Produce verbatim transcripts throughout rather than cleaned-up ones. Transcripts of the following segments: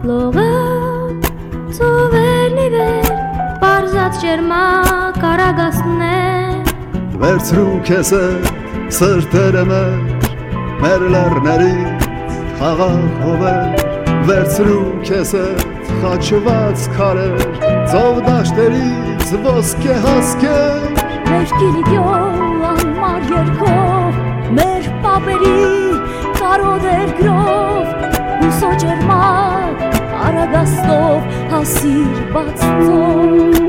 լողը ծովերնի վեր պարզած ջերմակ արագասն է վերցրու քեզ սրտերը մեր մեր լեռներից խաղաղ հովեր վերցրու քեզ խաչված քարեր ծով դաշտերից ոսկե հասկեր մեր գիրիգյոն անմար երկով մեր պապերի կարոդեր գրով հուսո ջերմակ արագաստով հասիր բացծով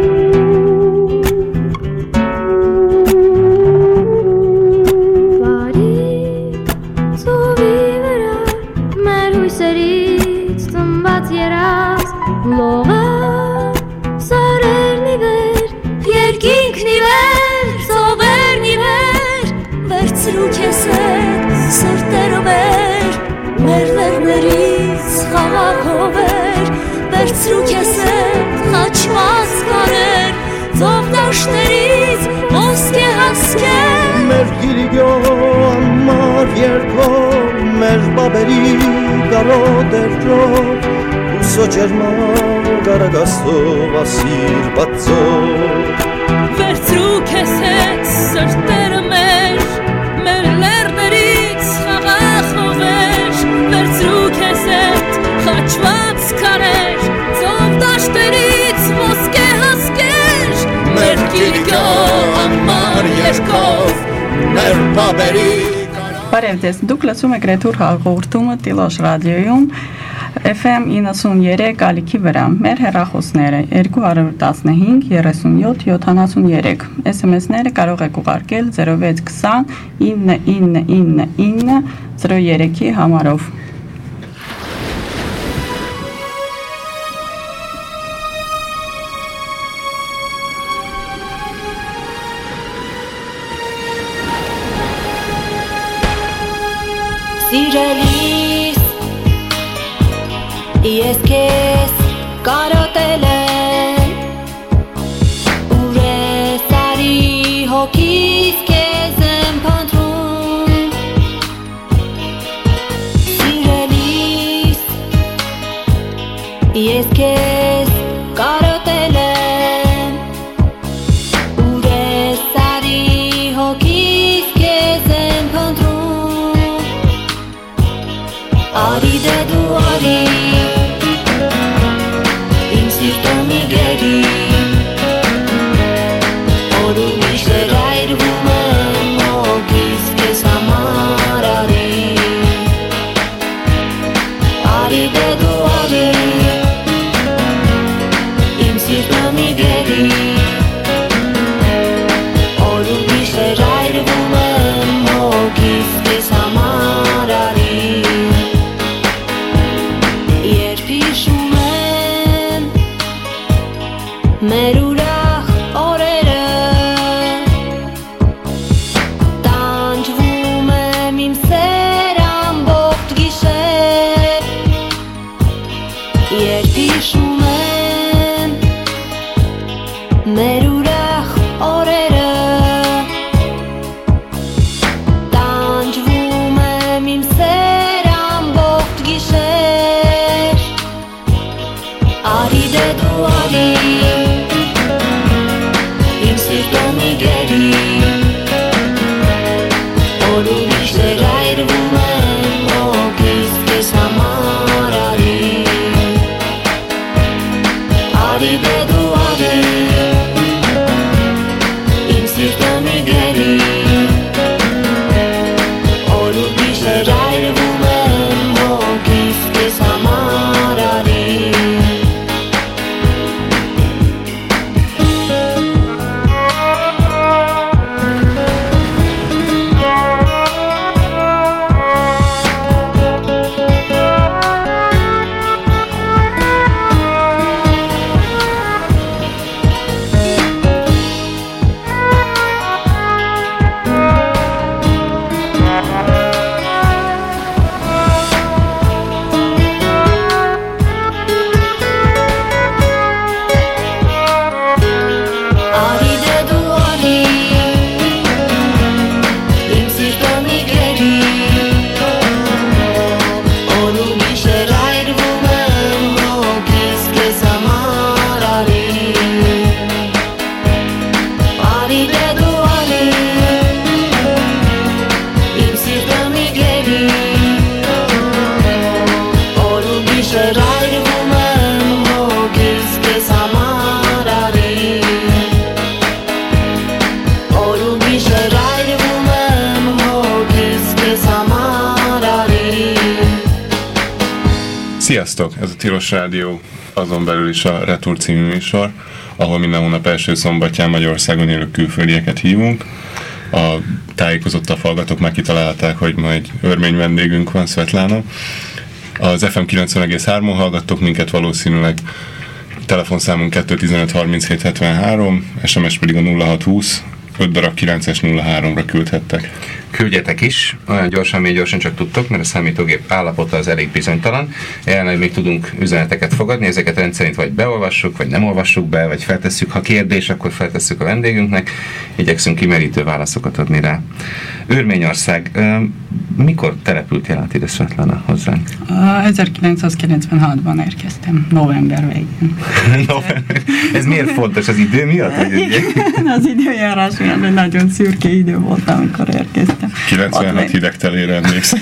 լողը սարերն ի վեր երկինքն ի վեր ծովերն ի վեր վերցրու քեզ հետ սրտերը մեր մեր լեռներից խաղաղ հովեր վերցրու քեզ հետ խաչված քարեր ծով դաշտերից ոսկե հասկեր մեր գիրիգյոն անմար երկով մեր բաբերի կարոդերով Հուսո ջերմակ արագաստով ասիր բացով Վերցրու քեզ հետ սրտերը մեր մեր լեռներից խաղաղ հովեր Վերցրու քեզ հետ խաչված քարեր ծով դաշտերից ոսկե հասկեր Մեր գիրիգյոն անմար երկով մեր բաբերի Բարև ձեզ, դուք լսում եք Ռեթուր հաղորդումը Տիլոշ ռադիոյում Էֆ Էմ իննսուններեք ալիքի վրա, մեր հեռախոսները երկու հարյուր տասնհինգ երեսունյոթ յոթանասուներեք, էս էմ էսները կարող եք ուղարկել զրո վեց քսան ինը ինը ինը ինը զրո երեքի համարով։ Սիրելիս Ես քեզ կարոտել եմ Ուր ես արի հոգիս քեզ եմ փնտրում Սիրելիս Ես քեզ կարոտել եմ Ուր ես արի հոգիս քեզ եմ փնտրում Արի դե դու արի Sziasztok! Ez a Tilos Rádió, azon belül is a Retur című műsor, ahol minden hónap első szombatján Magyarországon élő külföldieket hívunk. A tájékozottabb hallgatók már kitalálták, hogy ma egy örmény vendégünk van, Svetlana. Az ef em kilencven egész hármon hallgattok minket, valószínűleg telefonszámunk kettő tizenöt harminchét hetvenhárom, es em es pedig a nulla hat húsz öt darab kilences nulla háromra küldhettek. Küldjetek is, olyan gyorsan, még gyorsan csak tudtok, mert a számítógép állapota az elég bizonytalan. Jelenleg még tudunk üzeneteket fogadni, ezeket rendszerint vagy beolvassuk, vagy nem olvassuk be, vagy feltesszük. Ha kérdés, akkor feltesszük a vendégünknek. Igyekszünk kimerítő válaszokat adni rá. Örményország, mikor települtél át ide, Svetlana, hozzánk? ezerkilencszázkilencvenhatban érkeztem, november végén. November. Ez miért fontos, az idő miatt? Az időjárás miatt, de nagyon szürke idő volt, amikor érkeztem. kilencvenhat hidegtelére emlékszem.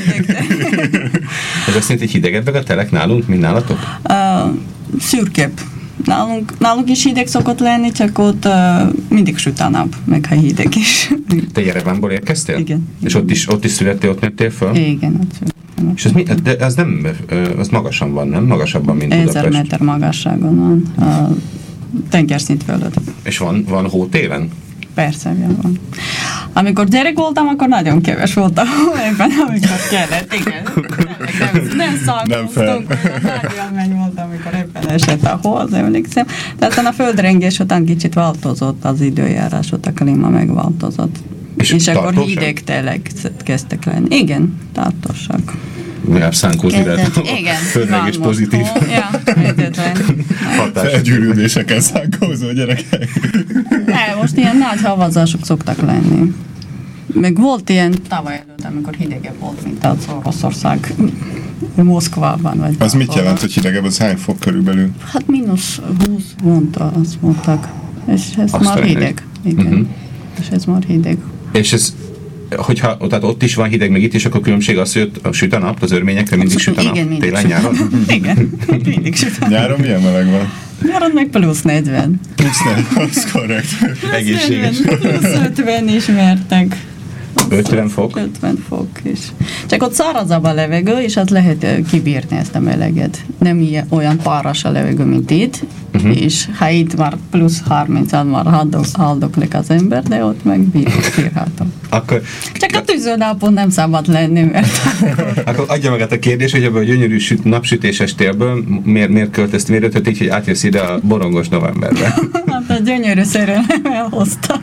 Ez azt jelenti, hogy hidegebbek a telek nálunk, mint nálatok? Uh, szürkebb. Nálunk, nálunk is hideg szokott lenni, csak ott uh, mindig süt a nap, meg ha hideg is. Te Jerevánból érkeztél? Igen. És igen. ott is, ott is születtél, ott nőttél föl? Igen, ott születtem. És az, mi, de az nem, az magasan van, nem? Magasabban, mint Budapest. Ezer méter magasságon van, a tengerszint fölött. És van, van hó télen? Persze, van. Amikor gyerek voltam, akkor nagyon keves volt a hó, ebben amikor kellett, igen. Nem, nem szalkoztunk, nagy élmény volt, amikor ebben esett a hó, az emlékszem. De aztán a földrengés után kicsit változott az időjárás, ott a klíma megváltozott. És, és akkor hideg telek kezdtek lenni. Igen, tartósak. Legalább szánkózni lehet. Igen, földrengés pozitív. Ja, egyetlen. Felgyűrűdéseken szánkózó gyerekek. Ne, most ilyen nagy havazások szoktak lenni. Meg volt ilyen tavaly előtt, amikor hidegebb volt, mint az Oroszország Moszkvában. Vagy az mit jelent, hogy hidegebb? Az hány fok körülbelül? Hát mínusz húsz mondta, azt mondtak. És ez azt már hideg. Igen. Uh-huh. És ez már hideg. És ez, hogyha tehát ott is van hideg, meg itt is, akkor különbség az, hogy a süt a nap, az örményekre mindig süt a nap? Igen, mindig télen, nyáron? Igen, mindig süt a nap. Nyáron milyen meleg van? Nyáron meg plusz negyven. Plusz negyven, az korrekt. Egészséges. Plusz ötven ismertek. ötven fok? ötven fok is. Csak ott szárazabb a levegő, és az lehet kibírni ezt a meleget. Nem ilyen, olyan páras a levegő, mint itt, uh-huh. és ha itt már plusz harminc, már haldok, haldoklik az ember, de ott meg bírhatom. Akkor, csak a tűzőnapon nem szabad lenni, mert... Akkor adja meg a kérdés, hogy ebből a gyönyörű süt, napsütéses télből miért, miért költözt, miért ötöt így, hogy átjössz ide a borongos novemberbe? Hát a gyönyörű szerelem elhozta.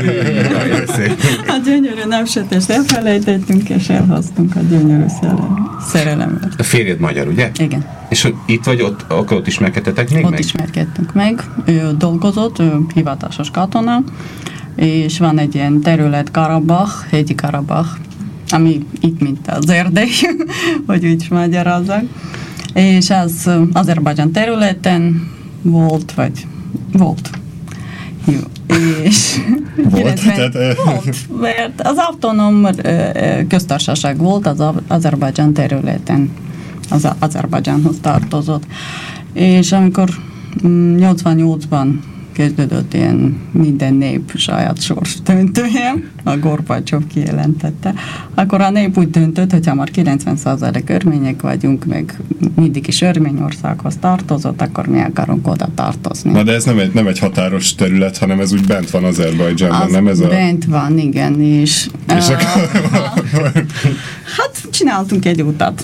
A gyönyörű napsütést elfelejtettünk, és elhoztunk a gyönyörű szerelemet. A férjed magyar, ugye? Igen. És hogy itt vagy ott, akkor ott ismerkedtetek még ott meg? Ott ismerkedtünk meg. Ő dolgozott, ő hivatásos katona, és van egy ilyen terület Karabach, hegyi Karabach, ami itt, mint az Erdély, hogy úgy magyarázzak. És az Azerbajdzsán területen volt, vagy volt. Jó. És volt, tehát, volt, mert az autonóm köztársaság volt az Azerbajdzsán területen, az Azerbajdzsánhoz tartozott. És amikor nyolcvannyolcban kezdődött ilyen minden nép saját sors döntője, a Gorbacsov kijelentette, akkor a nép úgy döntött, hogyha már kilencven százalék örmények vagyunk, meg mindig is Örményországhoz tartozott, akkor mi akarunk oda tartozni. Na de ez nem egy, nem egy határos terület, hanem ez úgy bent van Azerbajdzsánban, az nem ez a... bent van, igen, és... és uh, akkor... hát csináltunk egy utat.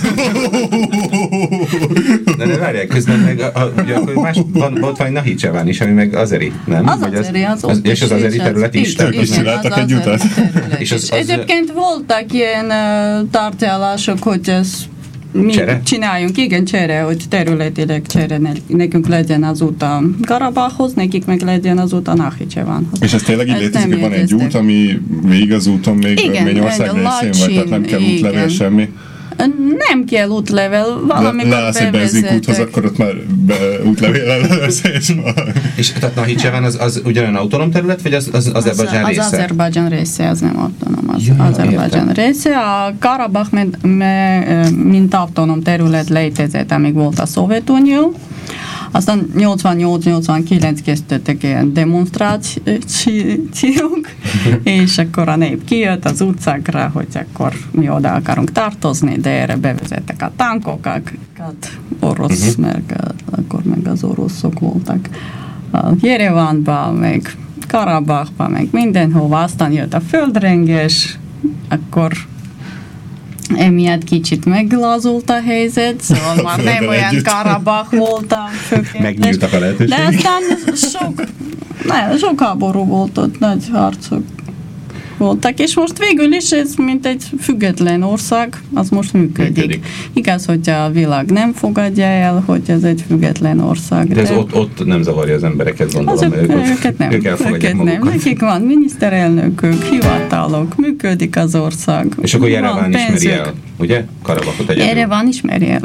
De ne várják, közben meg a, a, ugye, akkor más, van, volt valami Nahicseván is, ami meg azeri, nem? Az azeri, az, az, az és az azeri terület is. Ők is csináltak egy utat. És, az, az, egyébként voltak ilyen uh, tárgyalások, hogy ez mi csere? Csináljunk, igen, csere, hogy területileg csere, nekünk legyen az út a Karabachhoz, nekik meg legyen az út a Nahicsevánhoz. És ez tényleg így létezik, hogy van egy út, ami végig az úton még Örményország részén, vagy tehát nem kell útlevél semmi? Nem kell útlevél, valamikor bevezettek. Leállsz egy benzinkúthoz, akkor ott már útlevéllel lesz, és már... És tehát Nahicseván az, az ugyanolyan autonóm terület, vagy az, az, az Azerbajdzsán része? Az Azerbajdzsán része, az nem autonóm, az ja, Azerbajdzsán része. A Karabach, mint, mint autonóm terület létezett, amíg volt a Szovjetunió. Aztán nyolcvannyolc nyolcvankilenc kezdődtek ilyen demonstrációk, és akkor a nép kijött az utcákra, hogy akkor mi oda akarunk tartozni, de erre bevezettek a tankokat, orosz, uh-huh. meg akkor meg az oroszok voltak a Jerevánban, meg Karabachban, meg mindenhova, aztán jött a földrengés, akkor emiatt kicsit meglazult a helyzet, szóval már nem olyan Karabach volt a Megnyíltak a lehetőség. De aztán sok, ne, sok háború volt ott, nagy harcok voltak, és most végül is ez mint egy független ország, az most működik. működik. Igaz, hogy a világ nem fogadja el, hogy ez egy független ország. De ez de ott, ott nem zavarja az embereket, gondolom. Azok, ők, őket nem. Ők elfogadják őket nem. Nekik van miniszterelnökök, hivatalok, működik az ország. És akkor Jereván ismeri el, ugye? Karabachot egyedül. Jereván ismeri el.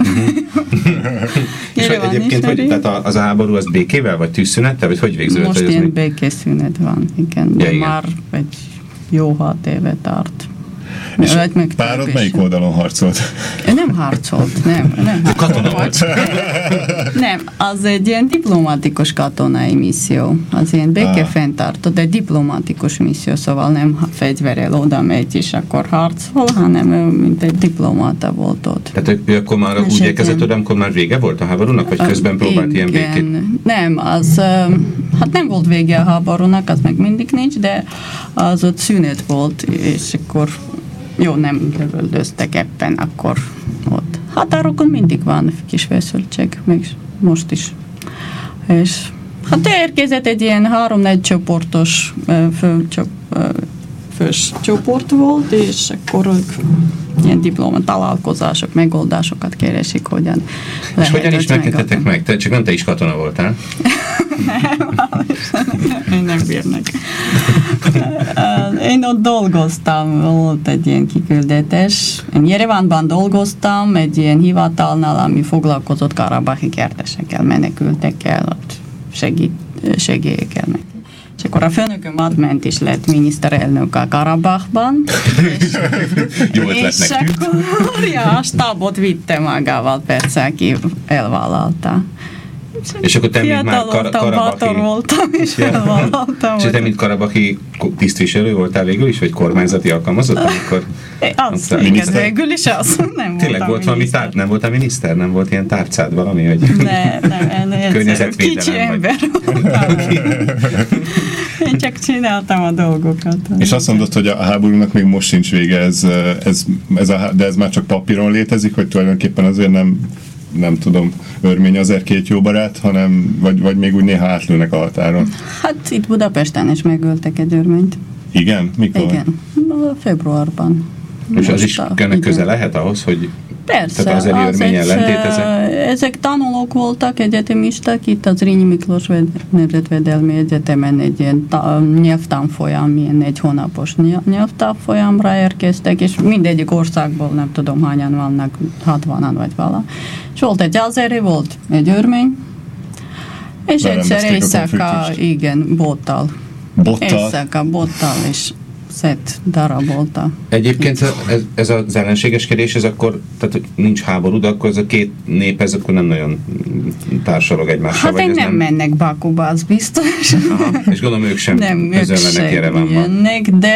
És egyébként, hogy tehát az a háború az békével, vagy tűzszünettel, vagy hogy végződött? Most ilyen békészünet van, igen. Ja, de igen. már egy jó hat éve tart. És párod melyik oldalon harcolt? Nem harcolt, nem. nem Katona volt. Nem, az egy ilyen diplomatikus katonai misszió. Az ilyen békefenntartó, de diplomatikus misszió, szóval nem fegyverrel oda megy, és akkor harcol, hanem ő mint egy diplomata volt ott. Tehát ő, ő akkor már úgy érkezett oda, amikor már vége volt a háborúnak, vagy közben próbált ilyen békét? Nem, az, hát nem volt vége a háborúnak, az meg mindig nincs, de az ott szünet volt, és akkor jó, nem lövöldöztek ebben, akkor ott határokon mindig van kis feszültség, még most is. És hát érkezett egy ilyen három-négy csoportos fő, fős csoport volt, és akkor ők ilyen diploma találkozások, megoldásokat keresik, hogyan lehet. És hogyan ismerkedtetek meg? Te csak nem te is katona voltál? Én nem bírnak. Én ott dolgoztam, volt egy ilyen kiküldetés. Én Jerevánban dolgoztam, egy ilyen hivatalnál, ami foglalkozott karabahi kertesekkel, menekültekkel, ott segít, segélyekkel. És akkor a főnököm átment is lett miniszterelnök a Karabachban. És, Jó és akkor ja, a stábot vitte magával, persze, aki elvállalta. És akkor te, mint már kar- karabahi... voltam, és elvállaltam. És te, mint karabahi tisztviselő voltál végül is, vagy kormányzati alkalmazott, amikor... Az, igen, végül is az. Nem tényleg volt valami tárc, nem voltál miniszter? Nem volt ilyen tárcád valami, hogy... Ne, nem, nem, környezetvédelem, kicsi ember voltam. Én csak csináltam a dolgokat. És azt mondod, hogy a háborúnak még most sincs vége, ez, ez, ez a, de ez már csak papíron létezik, hogy tulajdonképpen azért nem nem tudom, örmény azért két jó barát, hanem, vagy, vagy még úgy néha átlőnek a határon. Hát itt Budapesten is megöltek egy örményt. Igen? Mikor? Igen, februárban. És az is ennek köze lehet ahhoz, hogy persze, tehát az örmény ellentét ezek? Ezek tanulók voltak, egyetemisták, itt az Rényi Miklós Nemzetvédelmi Egyetemen egy ilyen nyelvtanfolyam, ilyen egy hónapos nyelvtanfolyamra érkeztek, és mindegyik országból nem tudom hányan vannak, hatvanan vagy vala. És volt egy azeri, volt egy örmény, és egyszer éjszaka, igen, bottal. Bottal? Éjszaka, bottal, és szett darabolta. Egyébként ez, ez az ellenségeskedés, ez akkor, tehát hogy nincs háború, de akkor ez a két nép, ez akkor nem nagyon társalog egymással. Hát nem, nem mennek Bakuba, az biztos. Aha, és gondolom ők sem nem, közöllenek Jerevánban. De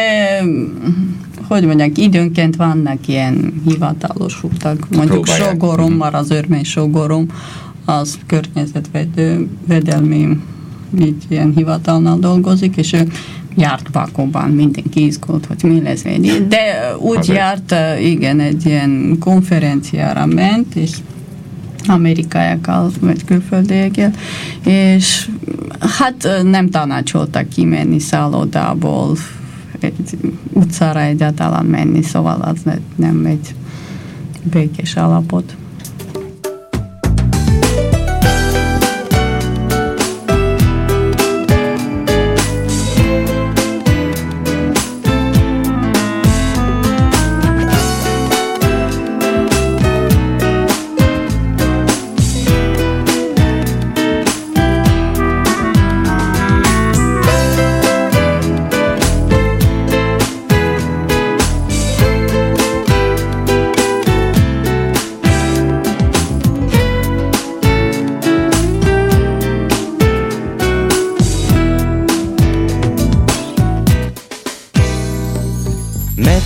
hogy mondják, időnként vannak ilyen hivatalos utak. Mondjuk Sogorom, már az örmény Sogorom, az környezetvédelmi így ilyen hivatalnál dolgozik, és ő járt Bakuban, mindenki izgult, hogy mi lesz. De úgy Azért. járt, igen, egy ilyen konferenciára ment, és amerikaiakkal, vagy külföldiekkel, és hát nem tanácsoltak kimenni szállodából, egy utcára egyáltalán menni, szóval az nem egy békés állapot.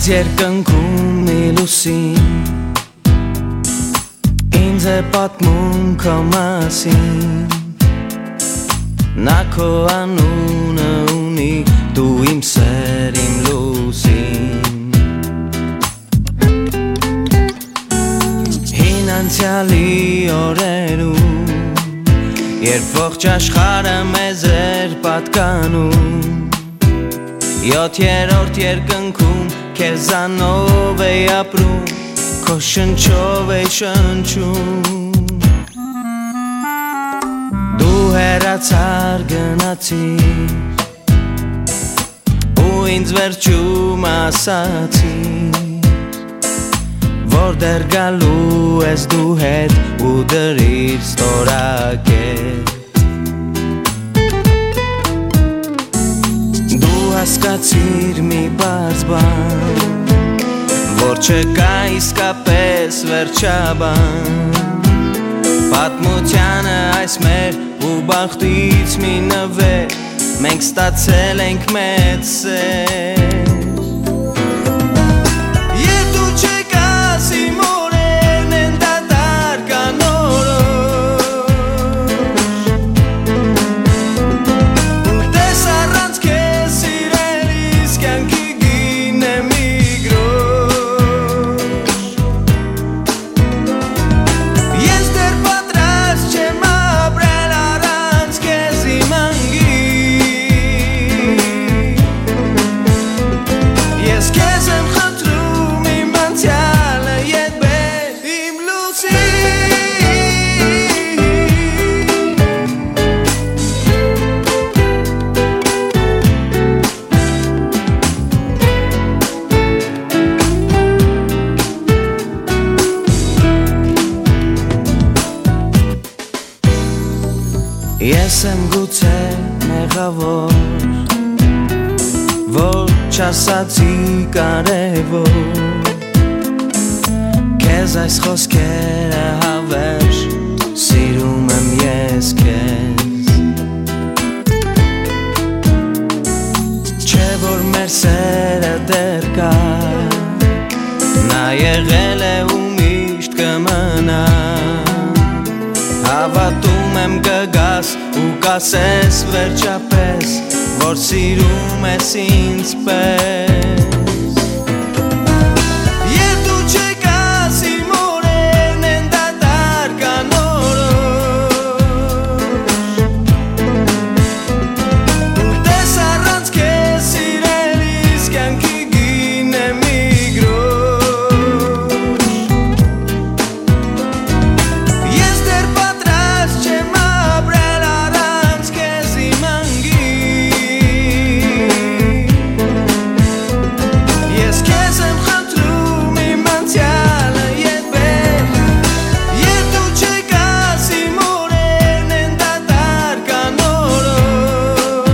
Բայց երկնքում մի լուսին ինձ է պատմում քո մասին Նա քո անունը ունի դու իմ սեր իմ լուսին Հին անցյալի օրերում Երբ ողջ աշխարհը մեզ էր պատկանում Յոթ երորդ երկնքում քեզանով էի ապրում Քո շնչով էի շնչում Դու հեռացար գնացիր Ու ինձ վերջում ասացիր Որ դեռ գալու ես դու հետ ու դրիր ստորակետ Հասկացիր մի բարձ բան Որ չկա իսկապես վերջաբան Պատմությանը այս մեր ու բախտից մի նվեր Մենք ստացել ենք մեծ սեր Եվ դու չկաս իմ օրերն են դատարկ անորոշ Ու տես առանց քեզ Ես եմ գուցե մեղավոր Որ չասացի կարևոր Քեզ այս խոսքերը հավերժ Սիրում եմ ես քեզ Չէ որ մեր սերը դեռ կա Նա եղել է ու միշտ կմնա Հավատում եմ կգաս ու կասես վերջապես Որ սիրում ես ինձ պես Եվ դու չկաս իմ օրերն են դատարկ անորոշ Ու տես առանց քեզ սիրելիս կյանքի գինը մի գրոշ Ես դեռ պատրաստ չեմ ապրել առանց քեզ իմ անգի Ես քեզ եմ խնդրում իմ անցյալը ետ բեր Եվ դու չկաս իմ օրերն են դատարկ անորոշ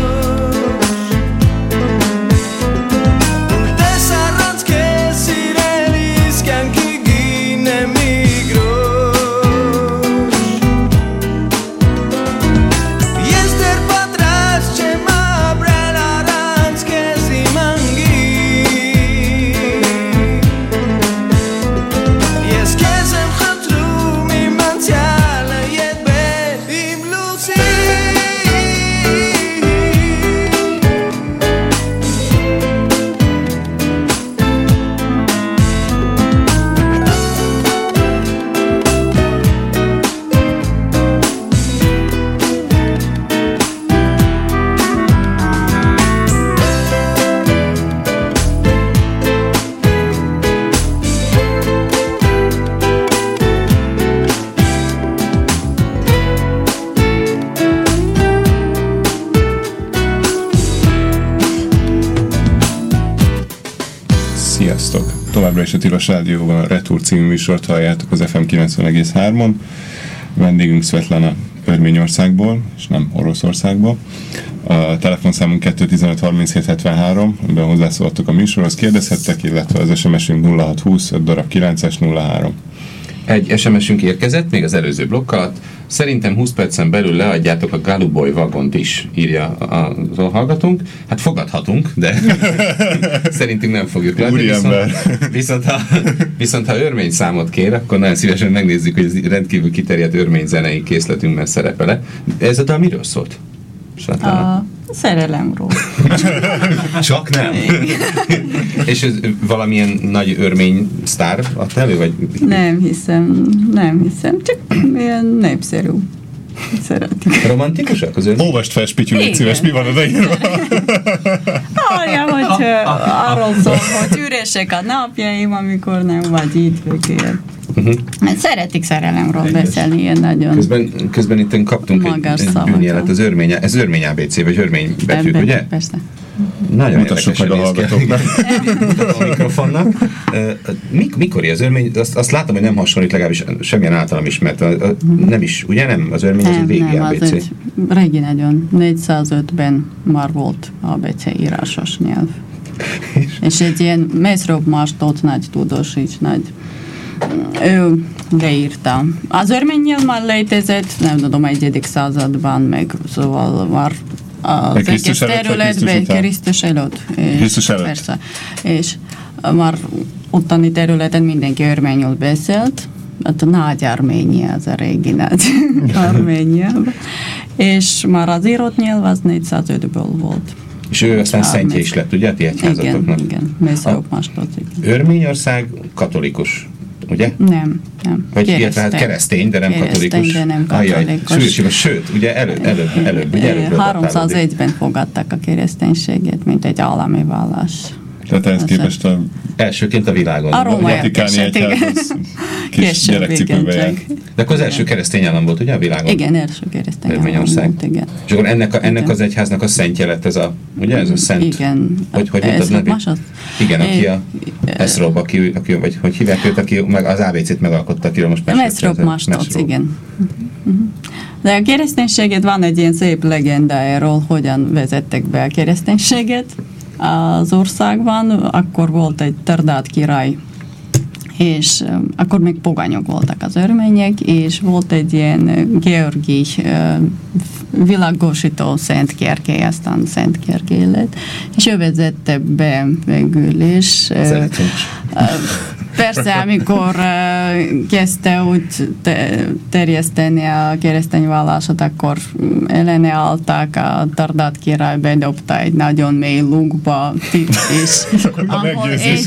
Ու տես առանց քեզ սիրելիս կյանքի գինը մի գրոշ Ես դեռ պատրաստ չեմ ապրել առանց քեզ իմ անգի Ես քեզ եմ խնդրում իմ անցյալը ետ բեր իմ լուսին Sziasztok! Továbbra is a Tilos Rádióban a Retur című műsort halljátok az ef em kilencven egész hármon. Vendégünk Svetlana Örményországból, és nem Oroszországból. A telefonszámunk kettő tizenöt harminchét hetvenhárom, amiben hozzászóltok a műsorhoz, kérdezhettek, illetve az es em es-ünk nulla hat húsz öt darab kilences nulla három. Egy es em es-ünk érkezett, még az előző blokk alatt. Szerintem húsz percen belül leadjátok a Galuboy vagont is, írja az hallgatónk. Hát fogadhatunk, de szerintünk nem fogjuk leadni. Viszont, viszont, ha, viszont ha örmény számot kér, akkor nagyon szívesen megnézzük, hogy ez rendkívül kiterjedt örmény zenei készletünkben szerepel-e. Ez a dal miről szólt? A szerelemről. Csak nem? És ez valamilyen nagy örmény sztár adta elő, vagy? Nem hiszem, nem hiszem, csak ilyen népszerű. Szeretik. Romantikusak az örmény? Olvast fel, Spityú, légy szíves, mi van odaírva? Arja, hogy arról szól, hogy üresek a napjaim, amikor nem vagy itt, vagy ilyen. Uh-huh. Szeretik szerelemről beszélni, ilyen nagyon közben, közben itt kaptunk egy, egy bűnjelet, az örmény, ez örmény á bé cé, vagy örmény betűk, ugye? Persze. Nagyon mutassuk meg a hallgatóknak. A mikrofonnak. Mik, mikor az örmény? Azt, azt látom, hogy nem hasonlít, legalábbis semmilyen általam ismert. Nem is, ugye nem? Az örmény az egy régi á bé cé. Nem, az egy régi nagyon. négyszázötben már volt á bé cé írásos nyelv. És egy ilyen Mesrop Mastot nagy tudós is, nagy ő leírta. Az örmény nyelv már létezett, nem tudom, egyedik században, meg szóval már az egész területben, Krisztus előtt. Krisztus előtt. Persze. És már ottani területen mindenki örményül beszélt, hát a nagy Arménia, az a régi nagy Arménia. És már az írott nyelv az négyszázötből volt. És ő aztán szentje is lett, ugye, a ti egyházatoknak? Igen, igen. Mesrop Mastot. Örményország katolikus, ugye? Nem, nem. Vagy keresztény. Tehát keresztény, de nem keresztény, katolikus. de nem katolikus. Ajaj, sőt, ugye előbb, előbb, előbb, ugye előbb háromszázegyben fogadták a kereszténységet, mint egy állami vallás. Tehát ehhez képest a... Elsőként a világon. A rómaiak eset, kis gyerekcipőbe jár. De akkor az első keresztény állam volt, ugye, a világon? Igen, első keresztény állam volt, igen. És akkor ennek, a, ennek az egyháznak a szentje lett ez a, ugye, ez a szent... Igen. Hogy, hogy ez a nevi? Igen, aki a Mesrop, aki, aki, vagy hogy hívják őt, aki meg az á bé cét megalkotta, akiről most meséltem. Mesrop Mastot, igen. De a kereszténységet van egy ilyen szép legenda erről, hogyan vezettek be a kereszténységet az országban. Akkor volt egy Tardát király, és um, akkor még pogányok voltak az örmények, és volt egy ilyen Georgi uh, világosító Szent Gergely, aztán Szent Gergely lett, és ő vezette be végül is. Uh, uh, persze, amikor uh, kezdte úgy te, terjeszteni a keresztény vallásot, akkor ellene álltak, a Tardát király bedobta egy nagyon mély lukba, és ahol egy,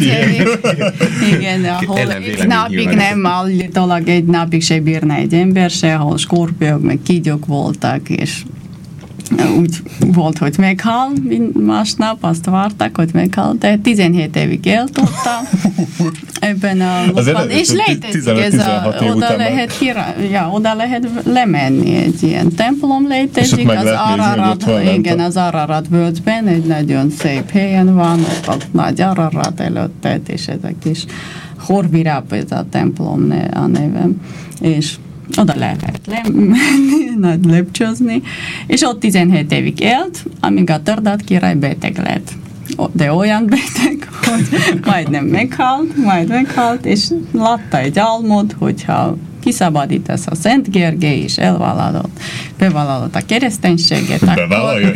igen, ahol egy napig nem, állítólag egy napig se bírna egy ember se, ahol skorpiók, meg kígyók voltak, és úgy volt, hogy meghal, másnap azt várták, hogy meghal, de tizenhét évig élt ott ebben a lukban, és létezik ez a, oda lehet, kira, ja, oda lehet lemenni, egy ilyen templom létezik, az Ararat, igen, az Ararat völgyben, egy nagyon szép helyen van, ott a nagy Ararat előttet, és ez a kis Horviráp, ez a templom a nevem, és oda lehet lemenni, nagy lepcsözni, és ott tizenhét évig élt, amíg a Tardát király beteg lett. De olyan beteg, hogy majdnem meghalt, majd meghalt, és látta egy álmod, hogyha kiszabadítasz a Szent Gergely, és elvállalod, bevállalod a kereszténységet, akkor,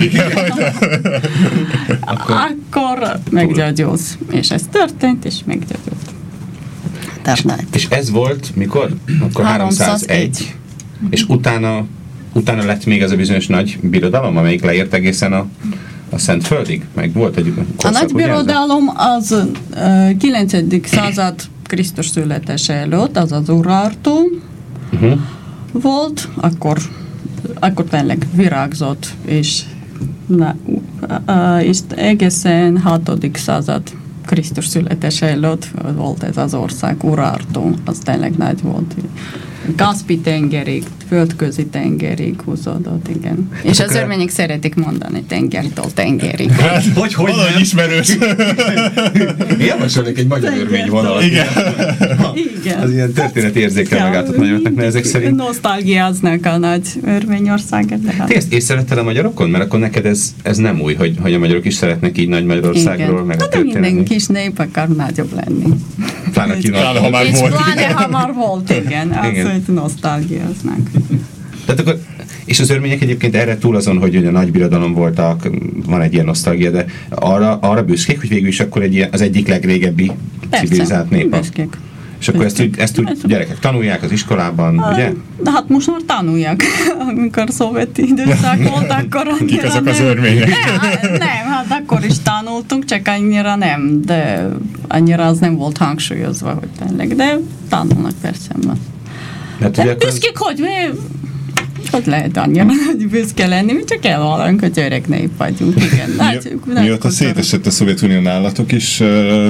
akkor, akkor meggyógyulsz. És ez történt, és meggyógyult. És, és ez volt mikor? Akkor háromszázegy. És utána, utána lett még ez a bizonyos nagy birodalom, amelyik leért egészen a, a Szentföldig? Meg volt egy korszak, a nagy birodalom az uh, kilencedik század Krisztus születése előtt, az az Urartu uh-huh. volt, akkor, akkor tényleg virágzott, és, na, uh, és egészen hatodik század Krisztus születése előtt volt ez az ország, Urartu, az tényleg nagy volt. Kaspi-tengerig, földközi tengerig húzódott, igen. És az örmények szeretik mondani tengertől tengerig. Hát, hogy, hogy nem? Ismerős. Javasolnék egy magyar örmény vonalat. Igen. Igen. Az ilyen történeti érzékel megálltott magyaroknak, mert ezek szerint... Nosztalgiáznak a nagy örményországet. Te ezt észrevetted a magyarokon? Mert akkor neked ez, ez nem új, hogy, hogy a magyarok is szeretnek így Nagy Magyarországról, meg a történelmi. De minden kis nép akar nagyobb lenni. Pláne Pláne, ha már és volt. pláne, ha már volt, igen. Igen. Az, hogy nosztalgiáznak. Tehát akkor, és az örmények egyébként erre túl azon, hogy a nagy birodalom voltak, van egy ilyen nosztalgia, de arra, arra büszkék, hogy végül is akkor egy ilyen, az egyik legrégebbi Persze, civilizált nép. büszkék. És akkor ezt úgy, ezt úgy gyerekek tanulják az iskolában, a, ugye? De hát most már tanulják. Amikor szovjet időszak volt, akkor annyira Kik azok az nem. örmények? Ne, nem, hát akkor is tanultunk, csak annyira nem, de annyira az nem volt hangsúlyozva, hogy tényleg, de tanulnak persze. Mert De ugye akkor az- büszkék, hogy mi, hogy lehet annyira nagy büszke lenni, mi csak elvallunk, hogy öreg nép vagyunk. Igen, látjuk, Mi, mióta szétesett a Szovjetunió nálatok is,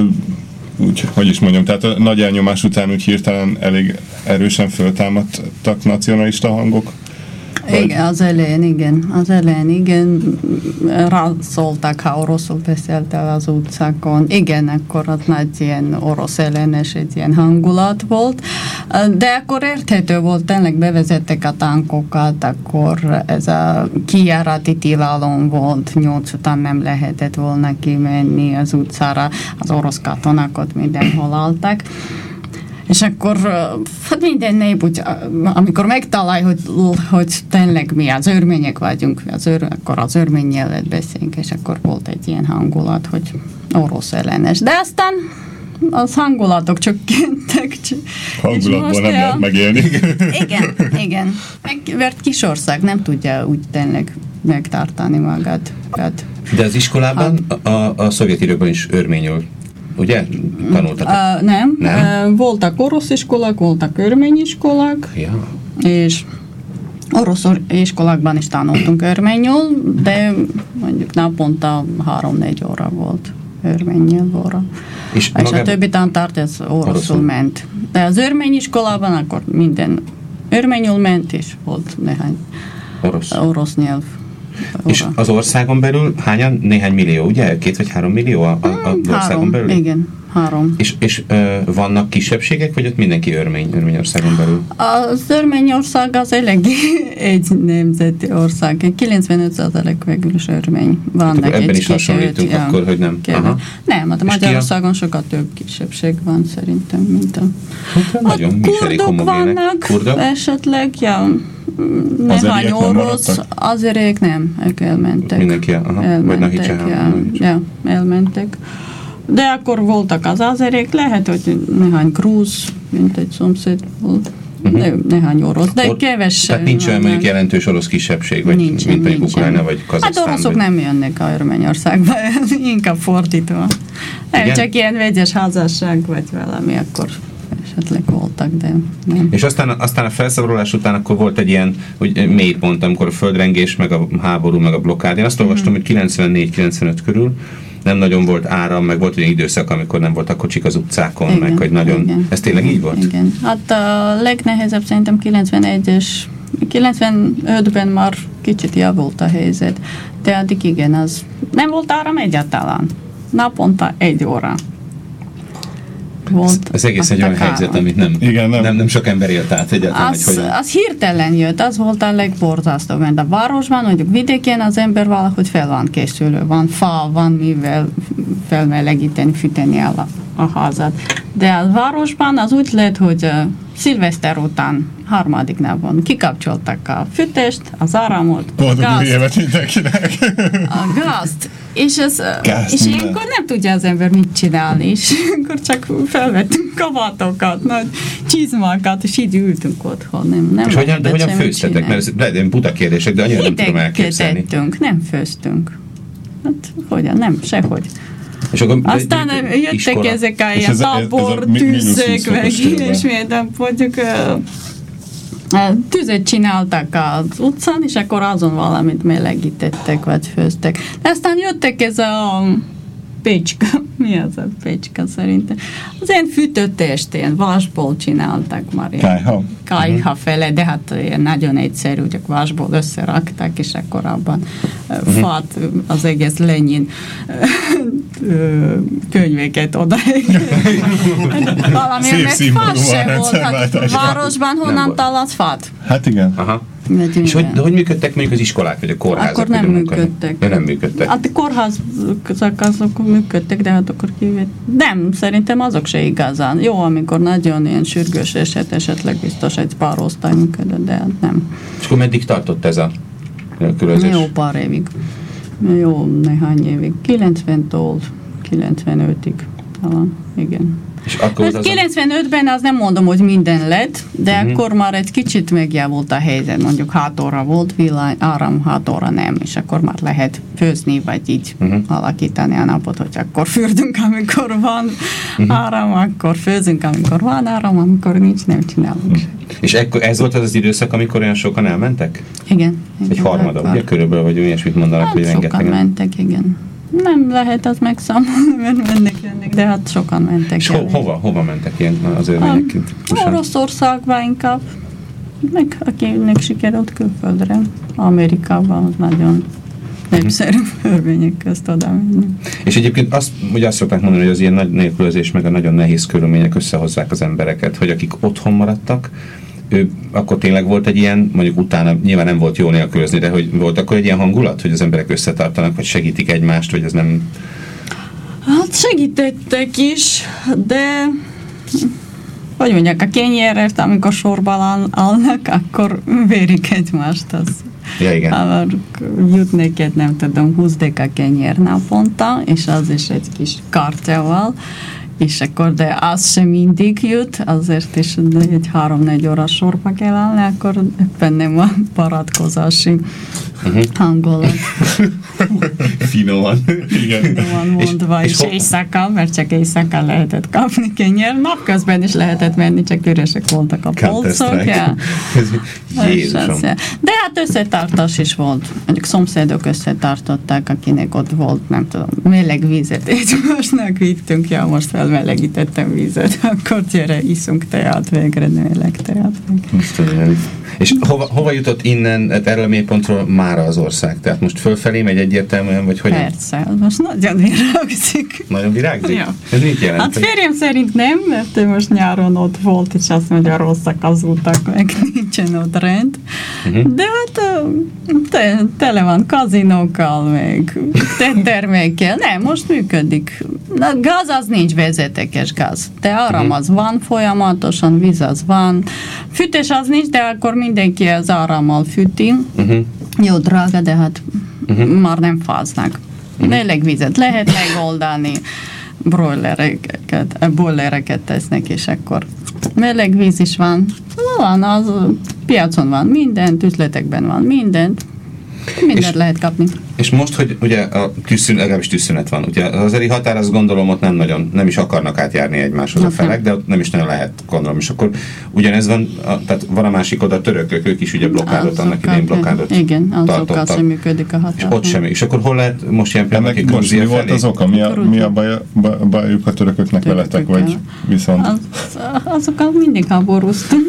úgy, hogy is mondjam, tehát a nagy elnyomás után úgy hirtelen elég erősen föltámadtak nacionalista hangok? Igen, az elején, igen. Az elején, igen. Rászóltak, ha oroszul beszéltél az utcákon. Igen, akkor az nagy ilyen orosz ellenes, egy ilyen hangulat volt. De akkor érthető volt, tényleg bevezettek a tankokat, akkor ez a kijárati tilalom volt, nyolc után nem lehetett volna kimenni az utcára, az orosz katonákat mindenhol álltak. És akkor hát minden nép, úgy, amikor megtalálja, hogy, hogy tényleg mi az örmények vagyunk, az ör, akkor az örmény nyelvet beszélünk, és akkor volt egy ilyen hangulat, hogy orosz ellenes. De aztán az hangulatok csökkentek. Hangulatból nem lehet megélni. Igen, igen. Meg, mert kis ország nem tudja úgy tényleg megtartani magát. Hát, De az iskolában a, a, a szovjet időkben is örményül, ugye? Tanultatok? Uh, nem. Nem? Uh, voltak orosz iskolák, voltak örmény iskolák, Ja. és orosz iskolákban is tanultunk örményül, de mondjuk naponta három-négy óra volt örmény nyelvóra. És, És magában- a többi tantart ez oroszul Oroszul. ment. De az örmény iskolában akkor minden örményül ment, és volt néhány Orosz. orosz nyelv. És óra. az országon belül hányan? Néhány millió, ugye? Két vagy három millió a, a, a országon Három, belül? igen, három. És, és ö, vannak kisebbségek, vagy ott mindenki örmény, örményországon belül? Az Örményország az eléggé egy nemzeti ország. kilencvenöt százalék végül is örmény. Vannak akkor ebben egy is hasonlítunk kicsit, akkor, hogy nem. kevés. Aha. Nem, hát És ki a- Magyarországon sokkal több kisebbség van szerintem, mint a... Hát, nagyon mi is elég kurdok homogének. vannak, Kurdok? esetleg, ja, néhány Azeriek nem orosz, maradtak? azeriek nem, ők elmentek. Mindenki, aha, vagy elmentek, Nahicsehán, ja, Nahicsehán. ja, elmentek. De akkor voltak az azeriek, lehet, hogy néhány grúz, mint egy szomszéd volt, Uh-huh. uh-huh. néhány orosz, de Ott- keves. Tehát nincs olyan mondjuk jelentős orosz kisebbség, vagy Nincsen, mint mondjuk nincsen. Ukrajna, vagy Kazaksztán. Hát oroszok vagy... nem jönnek a Örményországba, inkább fordítva. Nem, Igen? csak ilyen vegyes házasság, vagy valami, akkor esetleg voltak, de nem. És aztán, aztán a felszabadulás után akkor volt egy ilyen hogy mélypont, amikor a földrengés, meg a háború, meg a blokkád. Én azt olvastam, hogy kilencvennégy kilencvenöt körül nem nagyon volt áram, meg volt olyan időszak, amikor nem voltak kocsik az utcákon, Igen, meg hogy nagyon... igen. Ez tényleg így volt? Igen. Hát a legnehezebb szerintem kilencvenegyes, kilencvenötben már kicsit javult a helyzet, de addig igen, az nem volt áram egyáltalán. Naponta egy óra. Volt. Ez egész egy Aztán olyan helyzet, áram. amit nem, Igen, nem. nem, nem sok ember élt át egyáltalán, hogy Az, hogyan. az hirtelen jött, az volt a legborzasztóbb, mert a városban, mondjuk vidéken az ember valahogy fel van készülő, van fa, van mivel felmelegíteni, fűteni el a, a házat. De a városban az úgy lett, hogy uh, szilveszter után, harmadik napon kikapcsoltak a fűtést, az áramot, a Boldog új gázt, évet mindenkinek! a gázt, és, ez, Gázt, és minden. ilyenkor nem tudja az ember mit csinálni, és akkor csak felvettünk kabátokat, nagy csizmákat, és így ültünk otthon. Nem, nem És hogyan, de lehetett hogyan semmit főztetek? csinálni. Mert ez lehet, én buta kérdések, de annyira nem tudom Hideget elképzelni. ettünk, nem főztünk. Hát hogyan, nem, sehogy. És akkor Aztán de- de- jöttek iskola. ezek a És ilyen ez a- ez a tábor, mi- mínusz húsz tűzek, meg fokos térben. ilyesmi, de mondjuk ö, ö, tüzet csináltak az utcán, és akkor azon valamit melegítettek, vagy főztek. De aztán jöttek ez a Pécska. Mi az a pécska szerintem? Az ilyen fűtőtest, ilyen vasból csináltak már. Kályha? Kályha fele, de hát ilyen nagyon egyszerű, csak vasból összerakták, és akkor abban uh-huh. fát, az egész Lenin könyveket oda. Valamiért meg fát se volt. Hát városban honnan talált fát? Hát igen. Aha. És hogy, de hogy működtek mondjuk az iskolák, vagy a kórházak? Akkor nem működtek. Ja, nem működtek. Hát a kórházak azok működtek, de hát akkor kívül. Nem, szerintem azok se igazán. Jó, amikor nagyon ilyen sürgős eset, esetleg biztos egy pár osztály működött, de hát nem. És akkor meddig tartott ez a nélkülözés? Jó pár évig. Jó néhány évig. kilencventől kilencvenötig talán, igen. És akkor az kilencvenötben az nem mondom, hogy minden lett, de uh-huh. akkor már egy kicsit megjavult a helyzet, mondjuk hat óra volt villany, áram, hat óra nem, és akkor már lehet főzni, vagy így uh-huh. alakítani a napot, hogy akkor fürdünk, amikor van uh-huh. áram, akkor főzünk, amikor van áram, amikor nincs, nem csinálunk. Uh-huh. És ekkor, ez volt az az időszak, amikor olyan sokan elmentek? Igen. Egy harmada, ugye körülbelül, vagy ilyesmit mondanak, hát hogy rengetegen. Sokan mentek, igen. Nem lehet az megszámolni, mert mennek, jönnek, de hát sokan mentek. És ho- hova, hova mentek ilyen az örvények? Oroszországban inkább, meg akinek sikerült külföldre. Amerikában az nagyon népszerű örvények közt oda menni. És egyébként azt, ugye azt szokták mondani, hogy az ilyen nagy nélkülözés, meg a nagyon nehéz körülmények összehozzák az embereket, hogy akik otthon maradtak, ő, akkor tényleg volt egy ilyen, mondjuk utána nyilván nem volt jó nélkülözni, de hogy volt akkor egy ilyen hangulat, hogy az emberek összetartanak, vagy segítik egymást, vagy ez nem... Hát segítettek is, de hogy mondják, a kenyérért, amikor sorban állnak, akkor vérik egymást. Az. Ja, igen. Akkor jut neked, nem tudom, húsz deka kenyér naponta, és az is egy kis kártyával, és akkor, de az sem mindig jut, azért is egy három-négy óra sorba kell állni, akkor éppen nem a paradkozási uh-huh. hangolat. Finoman. Igen. Finoman mondva, és, és, és éjszaka, mert csak éjszaka lehetett kapni kenyér. Napközben is lehetett menni, csak üresek voltak a polcok. Ja. Jézusom. De hát összetartás is volt. Mondjuk szomszédok összetartották, akinek ott volt, nem tudom, meleg vízet egymásnak vittünk, ja, most felmelegítettem vízet, akkor gyere, iszunk teát végre, meleg teát végre. És hova, hova jutott innen, erről a mélypontról mára az ország? Tehát most fölfelé megy egyértelműen, vagy hogyan? Persze, most nagyon virágzik. Nagyon virágzik? Ja. Ez mit jelent? Hát férjem szerint nem, mert ő most nyáron ott volt, és azt mondja, rosszak az utak, meg nincsen ott rend. Uh-huh. De hát te, tele van kazinókkal, meg termékkel. Nem, most működik. Na, gáz az nincs, vezetékes gáz. De áram uh-huh. az van folyamatosan, víz az van. Fűtés az nincs, de akkor mindenki az árammal fűti. Uh-huh. Jó drága, de hát uh-huh. már nem fáznak. Uh-huh. Melegvizet lehet megoldani, broilereket, boilereket tesznek, és akkor meleg víz is van. Van, az piacon van mindent, üzletekben van mindent. Mindent és, lehet kapni. És most, hogy ugye a tűzszünet, legalábbis tűzszünet van, ugye az azeri határ, azt gondolom, ott nem nagyon, nem is akarnak átjárni egymáshoz a felek, de ott nem is nagyon lehet, gondolom. És akkor ugyanez van, a, tehát van a másik oda törökök, ők is ugye blokkádot, azok annak idején blokkádot igen, azokkal sem működik a határ. És ott semmi. És akkor hol lehet most ilyen például, aki Grúzia felé? Mi volt az oka? Mi a, mi a baj, bajuk a törököknek veletek, vagy viszont? Az, azokkal mindig háborúztunk.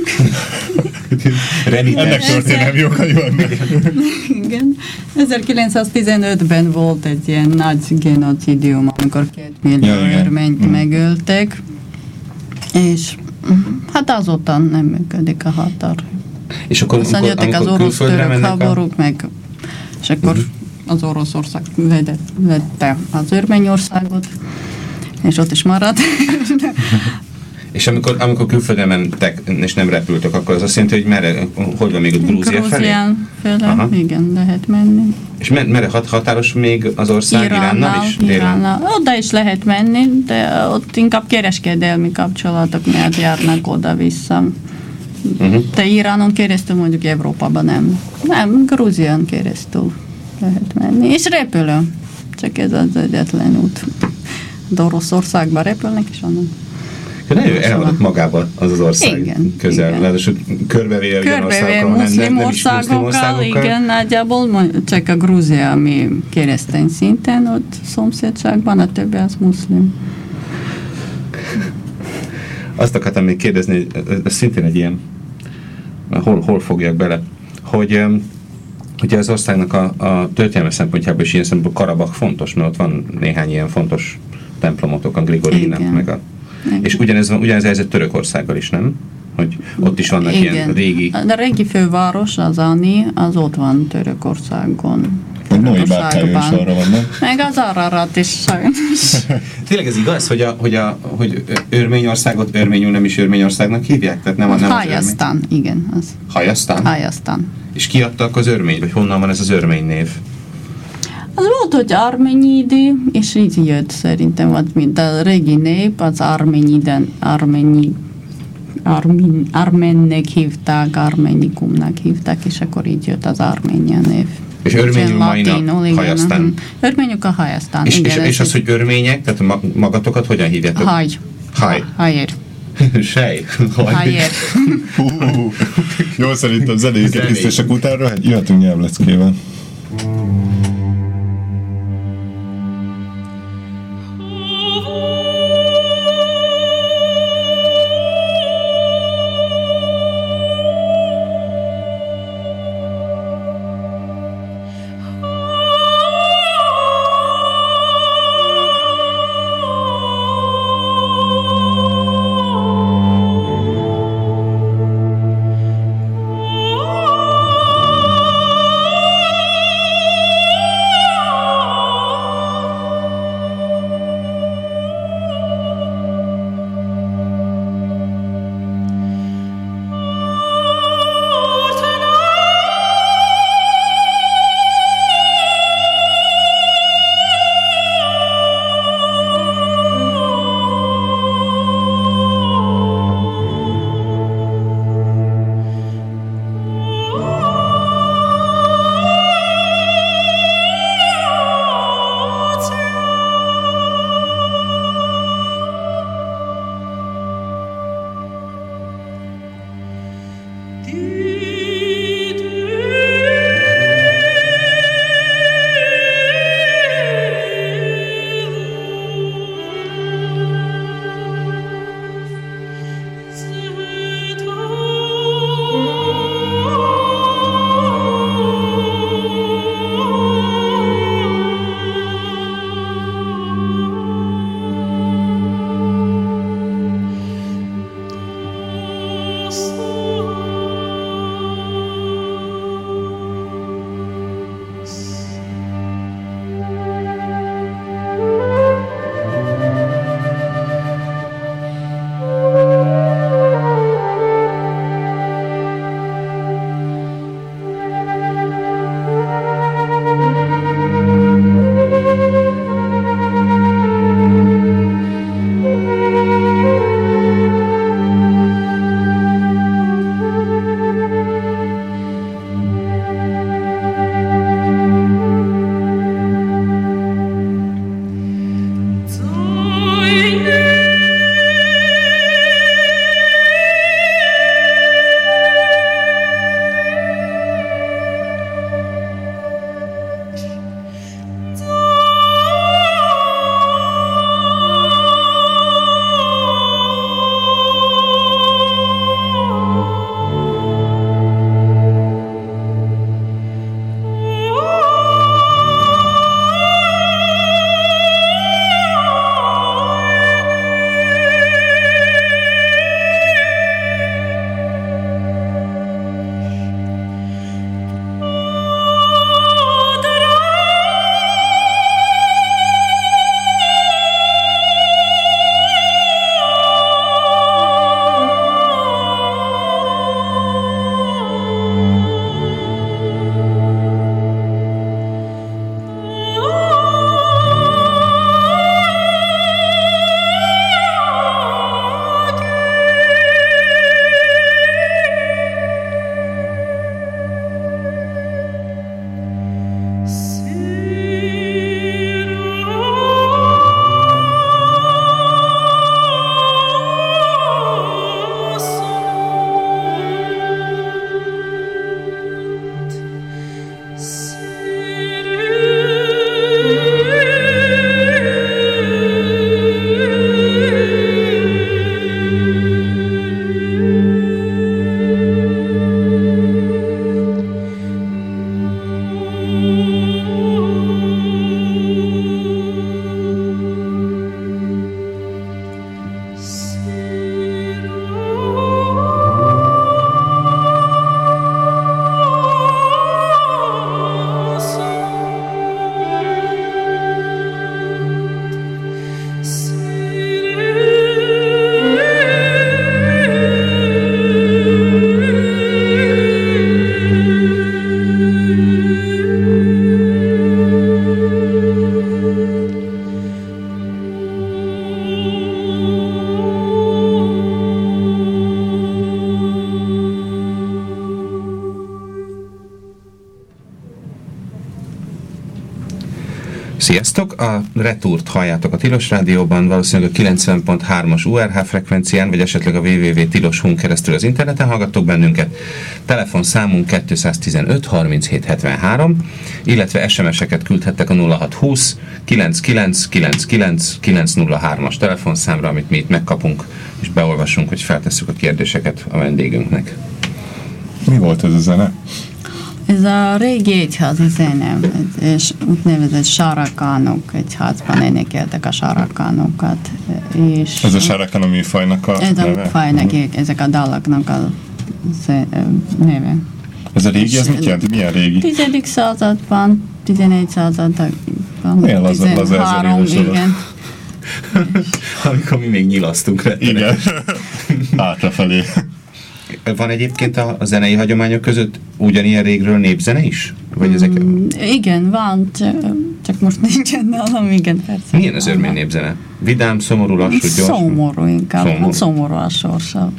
Ennek történelmi okai vannak. Igen. ezerkilencszáztizenötben volt egy ilyen nagy genocidium, amikor két millió ja, örményt mm. megöltek, és hát azóta nem működik a határ. És akkor, aztán amikor, jöttek az orosz-török háborúk, a... meg, és akkor uh-huh. az Oroszország vette az Örményországot, és ott is maradt. És amikor, amikor külföldre mentek, és nem repültek, akkor az azt jelenti, hogy merre, hogy van még ott Grúzia felé? Grúzián felé, igen, lehet menni. És merre hat, határos még az ország Iránnal, Iránnal is? Iránnal. Oda is lehet menni, de ott inkább kereskedelmi kapcsolatok miatt járnak oda-vissza. Uh-huh. De Iránon keresztül mondjuk Európában nem. Nem, Grúzián keresztül lehet menni. És repülő. Csak ez az egyetlen út. De Oroszországban repülnek, és onnan. Nagyon elmaradt magában az az ország igen, közel. igen. Ráadásul körbevéve olyan Körbevéve országokkal, nem, nem, nem is muszlim országokkal, igen, nagyjából csak a Grúzia, ami keresztény szinten, ott szomszédságban, a többi az muszlim. Azt akartam még kérdezni, ez szintén egy ilyen, hol, hol fogjak bele, hogy ugye az országnak a, a történelme szempontjából is ilyen szempontból Karabakh fontos, mert ott van néhány ilyen fontos templomotok, a Grigorinak, meg a... Igen. És ugyanez van, ugyanez helyzet Törökországgal is, nem? Hogy ott is vannak igen. ilyen régi... A régi főváros, az Ani, az ott van Törökországon. A Noé Bárkája is arra van, nem? Meg az Ararat is sajnos. Tényleg ez igaz, hogy, a, hogy, a, hogy Örményországot örményül nem is Örményországnak hívják? Tehát nem, nem Hajasztán, igen. Az. Hajasztán? Hajasztán. És kiadtak az örmény, vagy honnan van ez az örmény név? Az volt, hogy armenyidi, és így jött szerintem, volt, mint a régi nép, az armenyiden, armenyi, armin, armennek hívták, armenikumnak hívták, és akkor így jött az arménia név. És örményül mainak Hajasztán. Örményük a Hajasztán. És, igen, és, és az, hogy örmények, tehát magatokat hogyan hívjátok? Haj. Haj. Hajér. Sej. Hajér. Jó, szerintem zenéket tisztesek utánra, jöhetünk nyelvleckével. Sziasztok! A Retúrt halljátok a Tilos Rádióban, valószínűleg a kilencven pont hármas u er há frekvencián, vagy esetleg a double-u double-u double-u pont tilos pont hu keresztül az interneten hallgattok bennünket. Telefonszámunk kétszáztizenöt harminchét hetvenhárom, illetve es em es-eket küldhettek a nulla hat húsz kilencvenkilenc kilencvenkilenc kilenc nulla hármas telefonszámra, amit mi itt megkapunk, és beolvasunk, hogy feltesszük a kérdéseket a vendégünknek. Mi volt ez a zene? Ez a régi egyházi zene, és úgynevezett sarakánok, egyházban énekeltek a sarakánokat. És ez a sarakán a műfajnak a ez neve? a fajnak, uh-huh. ezek a dalaknak a neve. Ez a régi, ez mit jelent? Milyen régi? tizedik században, tizenegy században, milyen laza, tizenhárom, igen. Amikor mi még nyilasztunk rá. Igen, hátrafelé. Van egyébként a, a zenei hagyományok között ugyanilyen régről népzene is? Vagy ezek... Mm, igen, van, csak most nincsen nálam, igen, persze. Milyen az örmény népzene? Vidám, szomorú, lassú, gyors? Szomorú inkább, szomorú, szomorú a sorsa.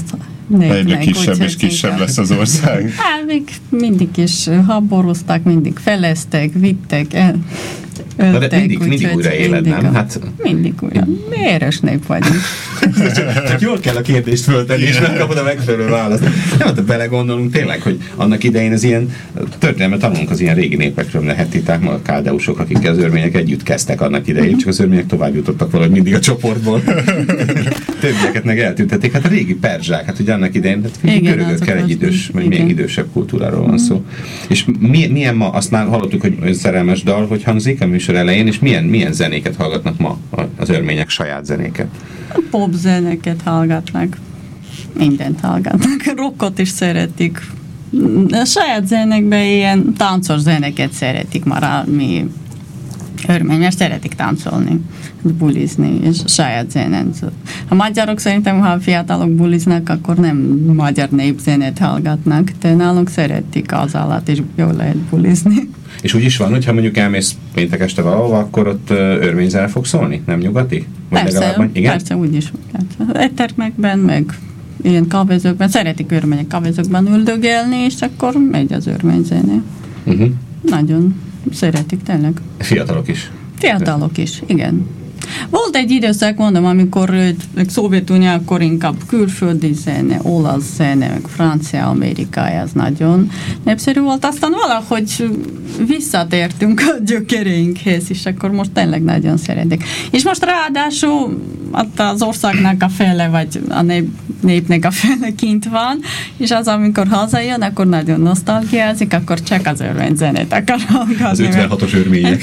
Egyre kisebb és kisebb inkább lesz az ország. Hát még mindig is haborúztak, mindig feleztek, vittek el. Öltek, de mindig, mindig újra éled, mindig nem? A, hát... Mindig újra. Mi éres nép vagyunk. Csak jól kell a kérdést föltenni, és megkapod a megfelelő választ. Nem, hát belegondolunk tényleg, hogy annak idején az ilyen történelmet tanulunk az ilyen régi népekről, lehetiták, ma a káldeusok, akikkel az örmények együtt kezdtek annak idején, uh-huh. csak az örmények tovább jutottak valahogy mindig a csoportból. Többieket meg eltüntették. Hát a régi perzsák, hát ugye annak idején, hát görögökkel egy idős, vagy milyen idősebb kultúráról van szó. És mi, milyen ma, azt már hallottuk, hogy szerelmes dal, hogy hangzik a műsor elején, és milyen, milyen zenéket hallgatnak ma az örmények, saját zenéket? Pop zenéket hallgatnak. Mindent hallgatnak. Rockot is szeretik. A saját zenékben ilyen táncos zenéket szeretik már mi örmény, mert szeretik táncolni, bulizni, és a saját zenén. A magyarok szerintem, ha a fiatalok buliznak, akkor nem magyar népzenét hallgatnak, de nálunk szeretik az alatt, és jól lehet bulizni. És úgy is van, hogyha mondjuk elmész péntek este valahova, akkor ott örmény zene fog szólni? Nem nyugati? Vagy persze, igen? Persze, úgy is. Ettermekben, meg ilyen kávézókban, szeretik örmények kávézókban üldögélni, és akkor megy az örmény zené. Uh-huh. Nagyon szeretik, tényleg. Fiatalok is? Fiatalok is, igen. Volt egy időszak, mondom, amikor Szovjetunió, akkor inkább külföldi zene, olasz zene, meg francia, amerikai, ez nagyon népszerű volt. Aztán valahogy visszatértünk a gyökereinkhez, és akkor most tényleg nagyon szeretik. És most ráadásul az országnak a fele, vagy a nép, népnek a fele kint van, és az, amikor hazajön, akkor nagyon nosztalgiázik, akkor csak az örmény zenét akar hallgatni. Az ötvenhatos örmények.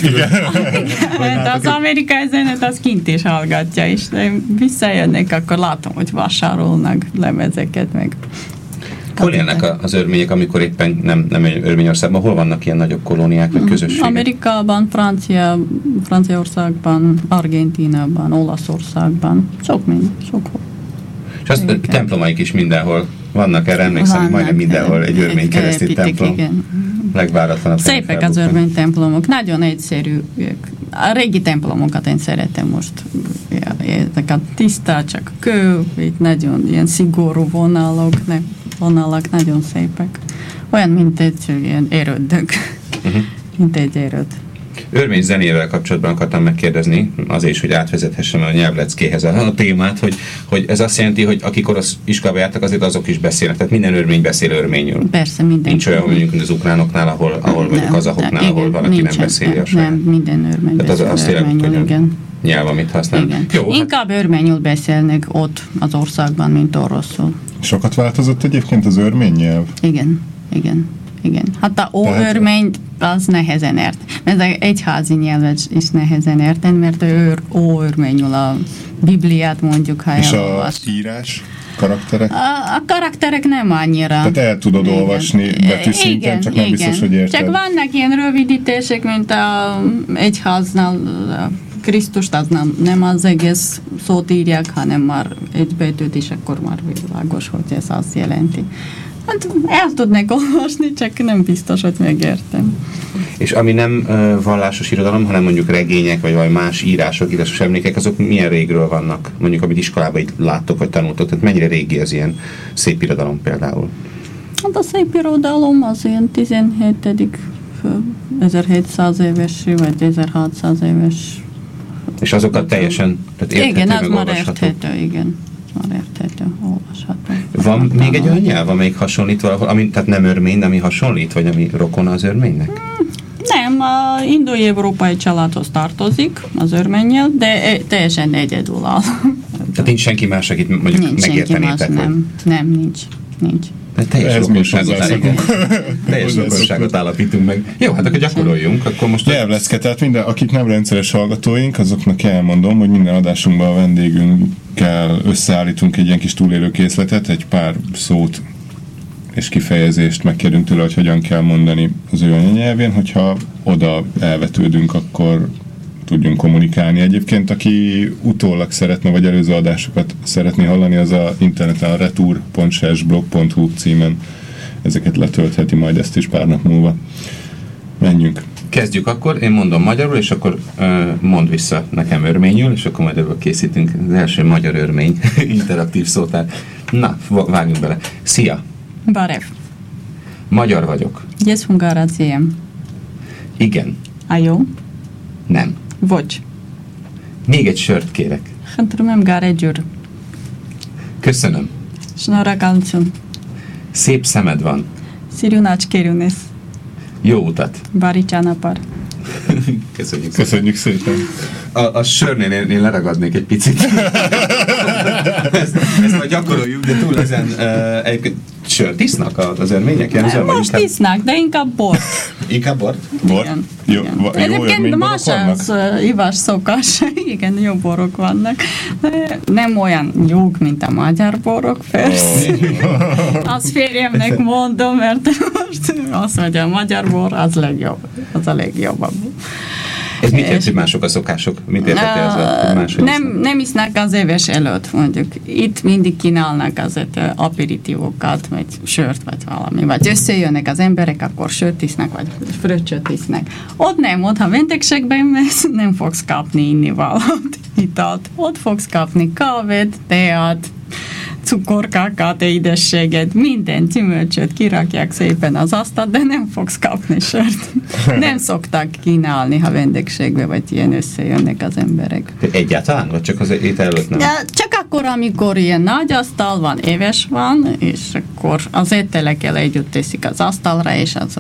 De az amerikai zenét az kint is hallgatja, és visszajönnek, akkor látom, hogy vásárolnak lemezeket, meg... Hol élnek az örmények, amikor éppen nem, nem Örményországban? Hol vannak ilyen nagyobb kolóniák, vagy közösségek? Amerikában, Francia, Franciaországban, Argentínában, Olaszországban. Sok mind, sokhol. És azt a templomaik is mindenhol vannak, erre emlékszem, vannak, majdnem mindenhol egy örmény keresztély templom. Igen. Legváratlanabb. Szépek az örmény templomok, nagyon egyszerűek. A régi templomokat én szeretem most. Ezek a tiszta, csak kő, itt nagyon ilyen szigorú vonalok, vonalak, nagyon szépek. Olyan, mint egy ilyen erődök. Uh-huh. Mint egy erőd. Örmény zenével kapcsolatban akartam megkérdezni, azért is, hogy átvezethessem a nyelvleckéhez a, a témát, hogy, hogy ez azt jelenti, hogy akik orosz iskolába jártak, azért azok is beszélnek. Tehát minden örmény beszél örményül. Persze, minden. Nincs olyan, mondjuk, mint az ukránoknál, ahol, ahol vagy a kazahoknál, ahol valaki nincsen, nem beszéli a saját. Nem, minden örmény beszél az, az örményül, igen. Nyelv, amit használ. Jó, inkább hát... örményül beszélnek ott az országban, mint oroszul. Sokat változott egyébként az örmény nyelv? Igen, igen. Igen. Hát a óörményt az nehezen ért. Mert az egyházi nyelvet is nehezen érten, mert ő óörményül a Bibliát mondjuk, ha és elolvas. És a írás? Karakterek? A, a karakterek nem annyira. Tehát el tudod igen. olvasni betűszinten, csak nem igen. biztos, hogy érted. Csak vannak ilyen rövidítések, mint a egyháznál Krisztust, az nem, nem az egész szót írják, hanem már egy betűt, és akkor már világos, hogy ez azt jelenti. Hát el tudnék olvasni, csak nem biztos, hogy megértem. És ami nem uh, vallásos irodalom, hanem mondjuk regények, vagy valami más írások, írásos emlékek, azok milyen régről vannak? Mondjuk, amit iskolában itt láttok, vagy tanultok, tehát mennyire régi az ilyen szép irodalom például? Hát a szép irodalom az ilyen tizenhetedik ezerhétszáz éves, vagy ezerhatszáz éves. És azokat teljesen, tehát érthető, igen, az meg már olvasható. érthető, igen. Már érthető, olvasható. Van még egy olyan nyelv, amelyik hasonlít valahol, ami, tehát nem örmény, ami hasonlít, vagy ami rokona az örménynek? Hmm. Nem, a indai-európai családhoz tartozik az örmény nyelv, de teljesen egyedülálló. Tehát nincs senki más, akit mondjuk nincs megértenétek? Más, nem, nem, nincs, nincs. De teljes rokonságot teljes rokonságot állapítunk meg. Jó, hát akkor gyakoroljunk. Akkor most nyelvlecke, tehát minden, akik nem rendszeres hallgatóink, azoknak elmondom, hogy minden adásunkban a vendégünkkel összeállítunk egy ilyen kis túlélőkészletet, egy pár szót és kifejezést megkérünk tőle, hogy hogyan kell mondani az ő anyanyelvén, hogyha oda elvetődünk, akkor tudjunk kommunikálni. Egyébként, aki utólag szeretne, vagy előző adásokat szeretné hallani, az a interneten a retour pont sesblog pont hu címen ezeket letöltheti majd ezt is pár nap múlva. Menjünk. Kezdjük akkor, én mondom magyarul, és akkor uh, mondd vissza nekem örményül, és akkor majd ebből készítünk az első magyar örmény interaktív szótár. Na, vágjunk bele. Szia! Barev. Magyar vagyok. Yes, hungaraciem. Igen. A jó? Nem. Vagy. Még egy sört kérek. Hantrum garegyőr. Köszönöm. Snorakalcun. Szép szemed van. Szirjunács kérjunész. Jó utat. Baricsánapar. Köszönjük szépen. Köszönjük szépen. A, a sörnél én, én leragadnék egy picit. ezt, ezt majd gyakoroljuk, de túl ezen uh, egyébként sört isznak az örmények? Nem, most inkább... isznak, de inkább bort. Inkább bort? Bort? Igen. Jó, igen. Va, jó egyébként más az uh, ivás szokás. Igen, jó borok vannak. De nem olyan jók, mint a magyar borok, persze. Oh. Azt férjemnek mondom, mert most azt mondja, a magyar bor az legjobb. Az a legjobb. Ez mit jelent, hogy mások a szokások? Mit érteti ezzel, hogy mások nem, nem isznak az éves előtt, mondjuk. Itt mindig kínálnak azért aperitívokat, vagy sört, vagy valami. Vagy összejönnek az emberek, akkor sört isznak, vagy fröccsöt isznak. Ott nem, ott ha vendégségben mész, nem fogsz kapni innivalót, italt. Ott fogsz kapni kávét, teát, cukorkákat, édességet, minden gyümölcsöt kirakják szépen az asztalt, de nem fogsz kapni sört. Nem szoktak kínálni, ha vendégségbe vagy ilyen összejönnek az emberek. Egyáltalán? Vagy csak az étel előtt nem? De csak akkor, amikor ilyen nagy asztal van, éves van, és akkor az ételekkel együtt teszik az asztalra, és az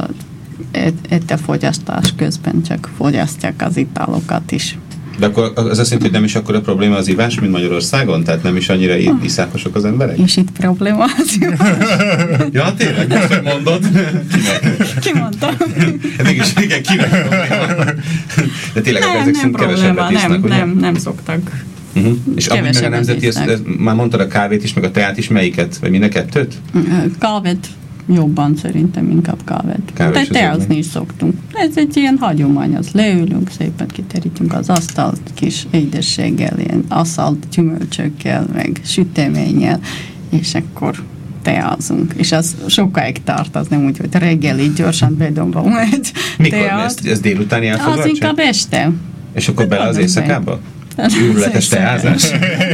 ételfogyasztás közben csak fogyasztják az italokat is. De akkor az azt jelenti, hogy nem is akkor a probléma az ivás, mint Magyarországon? Tehát nem is annyira iszákosok az emberek? És itt probléma az ivás. Ja, tényleg? Most, hogy mondod? Ki mondta? Mégis igen, kinek probléma? De tényleg nem, ezek szerint kevesebbet isznak, nem, ugye? Nem, nem szoktak. Uh-huh. És amúgy meg a nemzeti, ez, ez, már mondtad a kávét is, meg a teát is, melyiket? Vagy mind a kettőt? Kávét jobban szerintem inkább kávét. De teázni is szoktunk. Ez egy ilyen hagyomány, az leülünk, szépen kiterítjünk az asztalt, kis édességgel, ilyen aszalt gyümölcsökkel, meg süteménnyel, és akkor teázunk. És az sokáig tart, az nem úgy, hogy reggelig gyorsan bedomba megy. Mikor? Ez, ez délutáni elfoglaltság? Az inkább este. És akkor bele az éjszakába? Őrületes teázás?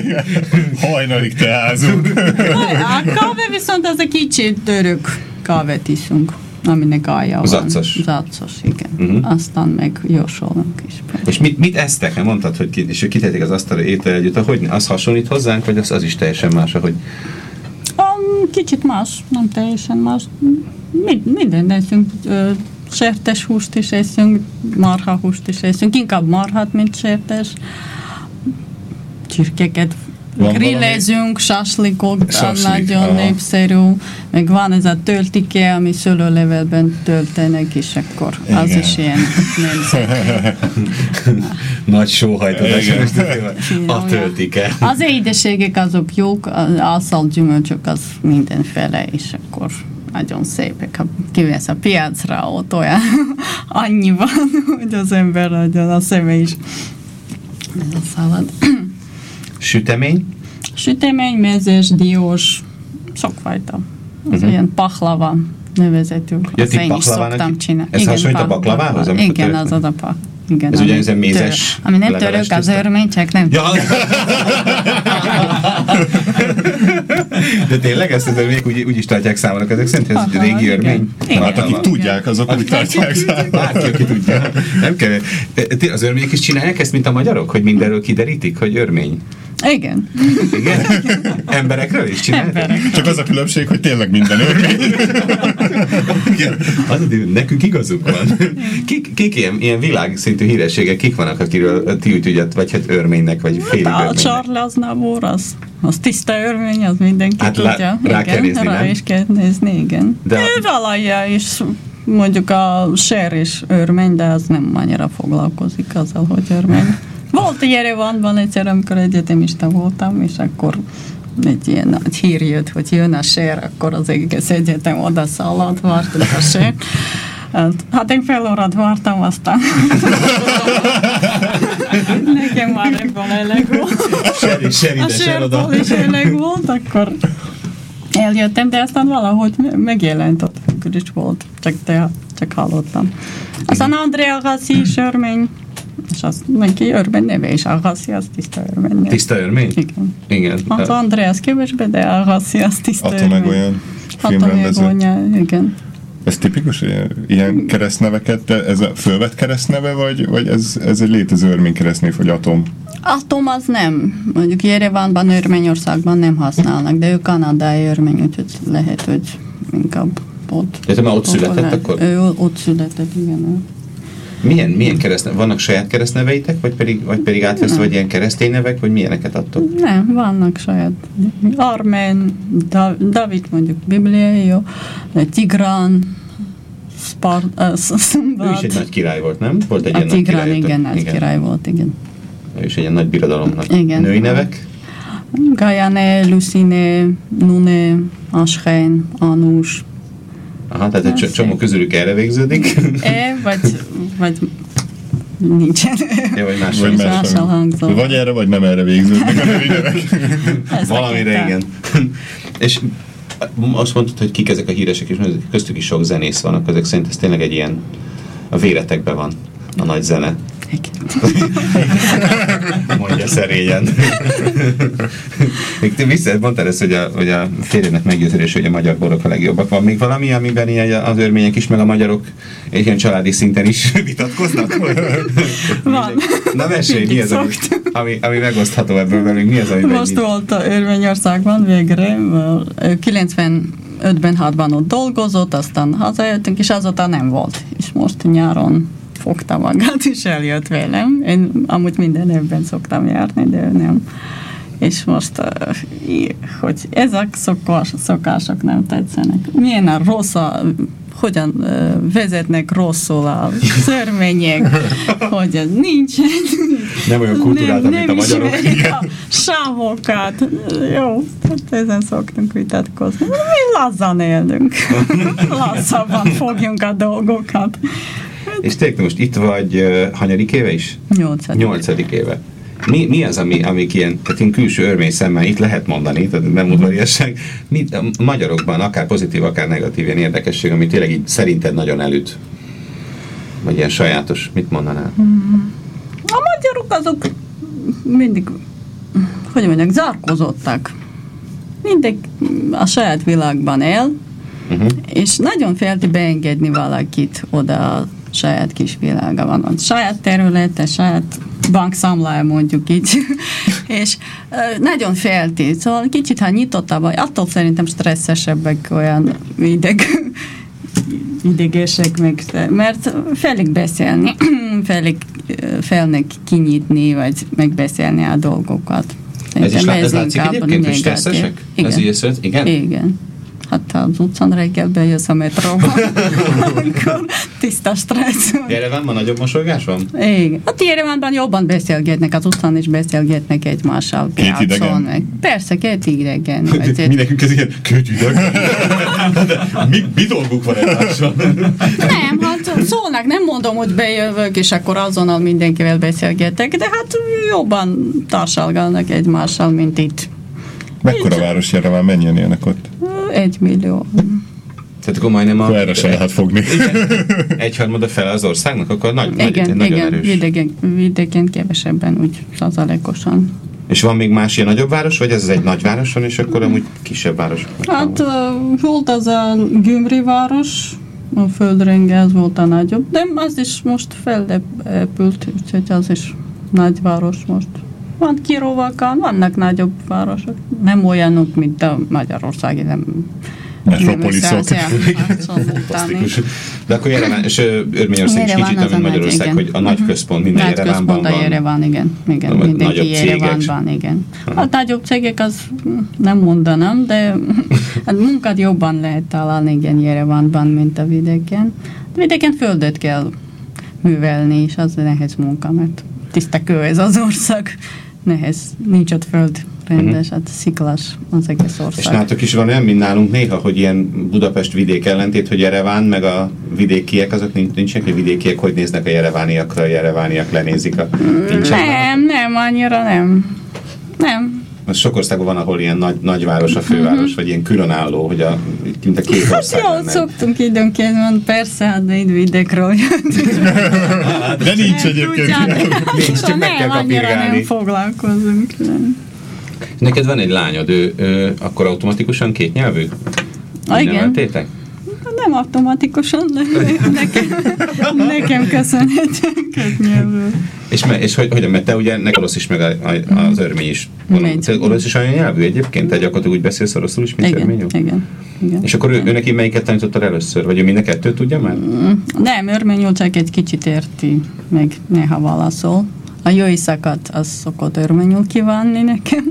Hajnalig teázunk. A kávé viszont az a kicsit dörök kávét iszunk, aminek alja van. Zacos. Zacos, igen. Uh-huh. Aztán meg jósolunk is. És mit, mit esztek? Mondtad, hogy ki, és kitehetik az asztalra étel együtt. Hogy az hasonlít hozzánk, vagy az, az is teljesen más, ahogy... Um, kicsit más, nem teljesen más. Mind, minden eszünk. Ö, sertes húst is eszünk, marha húst is eszünk. Inkább marhat, mint sertes. Csirkeket grillezünk, saslikok, az nagyon aha. népszerű. Meg van ez a töltike, ami szőlőlevelben töltenek, és akkor igen. Az is ilyen nemzeti. Nagy sóhajtodás. A töltike. Az édességek azok jók, az aszalt gyümölcsök az mindenfele, és akkor nagyon szépek. Ha kivesz a piacra, ott olyan annyi van, hogy az ember nagyon, a szeme is ez a szalad. Sütemény? Sütemény, mezes, diós, sokfajta. Az uh-huh. ilyen pahlava nevezetük. Ja, azt én is szoktam csinálni. Ez hasonlít a baklavához? Igen, az az a pak. Igen, ez ugyanez a mézes tör, ami nem török az örmény, csak nem ja. De tényleg ezt az örmények úgy, úgy is tartják számolnak ezek szerint, ez egy régi örmény? Hát akik tudják, azok úgy tartják számolnak. Bárki, aki tudja. Nem kell. Az örmények is csinálják ezt, mint a magyarok, hogy mindenről kiderítik, hogy örmény? Igen. Igen? Emberekről is csinálják? Emberek. Csak az a különbség, hogy tényleg minden örmény. Igen. Az, nekünk igazuk van. Kik, kik ilyen, ilyen világszintű hírességek, kik vannak, akiről ti úgy tudját, vagy hát örménynek, vagy félig örménynek? A Charles Aznavour, az, az tiszta örmény, az mindenki hát tudja. Rá, rá kell nézni, rá nem? is kell nézni, igen. De ő a... valahja is, mondjuk a Cher is örmény, de az nem annyira foglalkozik azzal, hogy örmény. Volt Jerevanban egyszer, amikor egyetemista voltam, és akkor egy ilyen nagy hír jött, hogy jön a Cher, akkor az egész egyetem oda szaladt, vártuk a Cher. Hát én fél órát vártam, aztán nekem már ebből elég volt. Seri, seri, a Cherból is elég volt, akkor eljöttem, de aztán valahogy megjelent ott, akkor is volt, csak, te, csak hallottam. Aztán Andrea Agassi is örmény, és az neki örmény neve is, Agassi az tiszta örmény. Tiszta örmény? Igen. Igen. Az Andreas kevésbé, de Agassi az tiszta Attól örmény. meg olyan filmrendező. Igen. Ez tipikus, ilyen, ilyen keresztneveket, de ez a fölvett keresztneve, vagy, vagy ez, ez egy létező örmény keresztnév, vagy Atom? Atom az nem. Mondjuk Jerevanban, Örményországban nem használnak, de ő kanadai örmény, úgyhogy lehet, hogy inkább ott. De te már ott született akkor? Ő ott született, igen. Milyen, milyen keresztneve? Vannak saját keresztneveitek, vagy pedig, vagy pedig átvesz, vagy ilyen keresztény nevek, vagy milyeneket adtok? Nem, vannak saját. Armen, Dav- David mondjuk bibliai, jó, Tigran, Spart, uh, Szumbat. Ő is egy nagy király volt, nem? Volt egy a ilyen Tigran, nagy király. igen, nagy igen. király volt, igen. Ő is egy ilyen nagy birodalomnak. Igen. Női nevek? Gajane, Lucine, Nune, Aschein, Anus. Aha, tehát egy c- csomó közülük erre végződik. E, vagy, vagy nincsen. Ja, vagy mással. Vagy, mással hangzó. vagy erre, vagy nem erre végződnek a női nevek. Valamire igen. És azt mondtad, hogy kik ezek a híresek, és köztük is sok zenész vannak, ezek szerint ez tényleg egy ilyen, a véretekben van a nagy zene. Mondja szerényen. Még te vissza, mondtad ezt, hogy a, hogy a férjének meggyőződés, hogy a magyar borok a legjobbak. Van még valami, amiben ilyen az örmények is, meg a magyarok és ilyen családi szinten is vitatkoznak? Van. Na mesélj, mi az, ami, ami, ami megosztható ebből velünk? Mi az, ami most volt a Örményországban végre, kilencvenötben hatban ott dolgozott, aztán hazajöttünk, és azóta nem volt. És most nyáron fogta magát, és eljött velem. Én amúgy minden évben szoktam járni, de nem. És most, hogy ezek szokás, szokások nem tetszenek. Milyen a rossz, a, hogyan vezetnek rosszul a szörmények, hogy nincsen. Nem olyan kultúráltan, mint a magyarok. A sávokat. Jó, ezen szoktunk vitatkozni. Mi lazzan élünk. Lazzabban fogjunk a dolgokat. És tényleg most itt vagy uh, hanyadik éve is? Nyolcadik. Nyolcadik éve. Mi, mi az, ami, amik ilyen, tehát én külső örmény szemmel itt lehet mondani, tehát nem udvariasság, mi a magyarokban, akár pozitív, akár negatív ilyen érdekesség, ami tényleg így szerinted nagyon elüt? Vagy ilyen sajátos, mit mondanál? A magyarok azok mindig, hogy mondják, zárkózottak. Mindig a saját világban él, uh-huh. és nagyon félti beengedni valakit oda a saját kis világa van. A saját területe, saját bankszámlája mondjuk így. és uh, nagyon félti. Szóval kicsit, ha nyitottabb, attól szerintem stresszesebbek, olyan ideg, idegesek meg, mert félig beszélni, félig félnek kinyitni, vagy megbeszélni a dolgokat. Ez is ez látszik egyébként, hogy stresszesek? Igen. Ez így szölt? Igen? Igen. Hát az utcán reggel bejössz a metróba, amikor tiszta stressz. Jerevánban nagyobb mosolygás van? Igen. Hát Jerevánban jobban beszélgetnek, az utcán is beszélgetnek egymással. Két idegen? Meg. Persze, két idegen. Mi nekünk ez ilyen két idegen? mi, mi dolguk van egymással? Nem, hát szólnak, nem mondom, hogy bejövök, és akkor azonnal mindenkivel beszélgetek, de hát jobban társalgalnak egymással, mint itt. Mekkora város Jereván, mennyien élnek ott? Egy millió. Tehát akkor majdnem a... Erre sem lehet fogni. Igen, egyharmada fele az országnak, akkor nagy, igen, nagy, nagyon igen, erős. vidéken, vidéken kevesebben, úgy százalékosan. És van még más ilyen nagyobb város, vagy ez egy nagyváros van, és akkor amúgy kisebb város? Hát volt az a Győri város, a földrenge, ez volt a nagyobb, de az is most felépült, úgyhogy az is nagyváros most. Van Kirovakan, vannak nagyobb városok, nem olyanok, mint a Magyarországi, nem metropoliszok. De akkor Jereván, és Örményország is kicsit, mint Magyarország, nagy, hogy a nagy központ minden nagy Jerevánban van. Nagy központ a Jereván, igen. igen. Mindenki Jerevánban, igen. A nagyobb cégek, az nem mondanám, de a munkát jobban lehet találni, igen, Jerevánban, mint a vidéken. A vidéken földet kell művelni, és az nehéz munka, mert tiszta kő ez az ország. Nehéz, nincs ott föld rendes, uh-huh. hát sziklás az egész ország. És nálatok is van olyan, mint nálunk néha, hogy ilyen Budapest vidék ellentét, hogy Jereván, meg a vidékiek, azok nincsenek, hogy vidékiek hogy néznek a jerevániakra, a jerevániak lenézik a... Nem, nem, annyira nem. Nem. Sok országban van, ahol ilyen nagy, nagyváros a főváros, uh-huh. vagy ilyen különálló, hogy a, mint a két ország. Hát jó, szoktunk időnként, van persze, hát de itt vidékről de nincs egyébként. Nincs, csak meg kell kapirgálni. Nem foglalkozunk. Neked van egy lányod, ő, ő akkor automatikusan kétnyelvű? Igen. Nem automatikusan, de nekem, nekem köszönhetően kétnyelvű. És, me, és hogy, hogyan, mert te ugye neked orosz is, meg a, a, az örmény is. Te orosz is olyan nyelvű egyébként? Te gyakorlatilag úgy beszélsz oroszul is, mint igen, örményül? Igen, igen. És akkor ő, ő neki melyiket tanítottad először? Vagy ő mind a kettőt tudja már? Nem, örményül csak egy kicsit érti, meg néha válaszol. A jó éjszakát az szokott örményül kívánni nekem,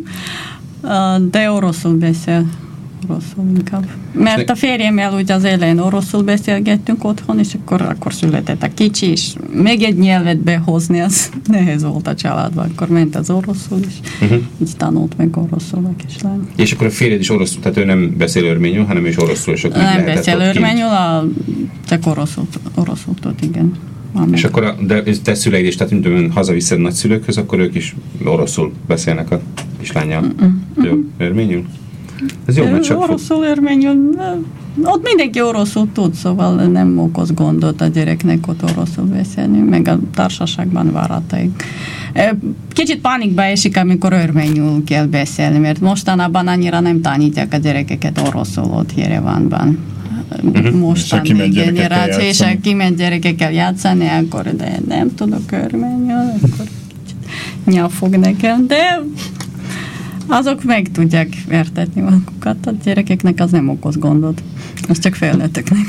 de oroszul beszél. Oroszul inkább. Mert a férjemmel ugye az elején oroszul beszélgettünk otthon, és akkor, akkor született a kicsi, és még egy nyelvet behozni, az nehéz volt a családban. Akkor ment az oroszul, és uh-huh. így tanult meg oroszul a kislány. És akkor a férjed is oroszul, tehát ő nem beszél örményül, hanem is oroszul, és akkor nem beszél örményül, a, csak oroszul, oroszul tud, igen. Amen. És akkor, a, de te szüleid is, tehát mint hazaviszed nagyszülőkhöz, akkor ők is oroszul beszélnek a kislányjal. Jó, örményül? Ez jó, mert csak oroszul, örményül, ott mindenki oroszul tud, szóval nem okoz gondot a gyereknek ott oroszul beszélni, meg a társaságban barátaik. Kicsit pánikba esik, amikor örményül kell beszélni, mert mostanában annyira nem tanítják a gyerekeket oroszul ott Jerevánban. Uh-huh. Mostani generáció, és ha kiment gyerekekkel játszani, akkor de nem tudok örményül, akkor nyafog nekem, de azok meg tudják értetni magukat, a gyerekeknek az nem okoz gondot. Az csak felnőtteknek.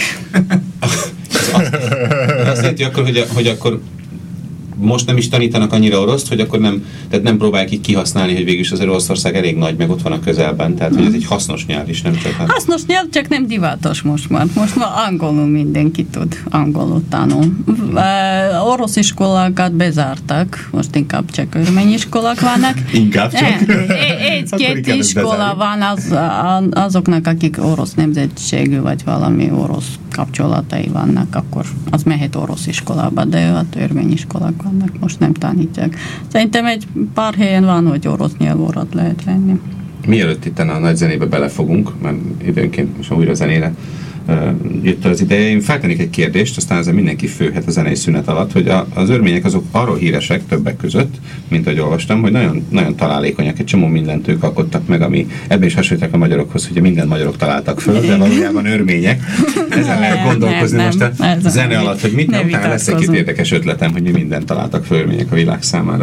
Azt jelenti akkor, hogy, hogy akkor most nem is tanítanak annyira oroszt, hogy akkor nem, tehát nem próbálják így kihasználni, hogy végülis az Oroszország elég nagy, meg ott van a közelben, tehát hogy ez egy hasznos nyelv is, nem csak... Hát... Hasznos nyelv, csak nem divatos most már. Most már angolul mindenki tud, angolul tanul. Uh, orosz iskolákat bezártak, most inkább csak örmény iskolák vannak. Inkább csak? Egy-két iskola van az, azoknak, akik orosz nemzetségű, vagy valami orosz kapcsolatai vannak, akkor az mehet orosz iskolába, de hát örmény iskolák vannak, most nem tanítják. Szerintem egy pár helyen van, hogy orosz nyelvórat lehet venni. Mielőtt itt a nagy zenébe belefogunk, mert időnként most újra zenére uh, jött az ideje, én feltennék egy kérdést, aztán ezzel mindenki főhet a zenei szünet alatt, hogy a, az örmények azok arról híresek többek között, mint ahogy olvastam, hogy nagyon, nagyon találékonyak, egy csomó mindent ők alkottak meg, ami ebben is hasonlítak a magyarokhoz, hogy minden magyarok találtak föl, de valójában örmények. Ezen lehet gondolkozni nem, most a nem, zene alatt, hogy mit nem, utána lesz egy-két érdekes ötletem, hogy mi mindent találtak föl örmények a világ számára.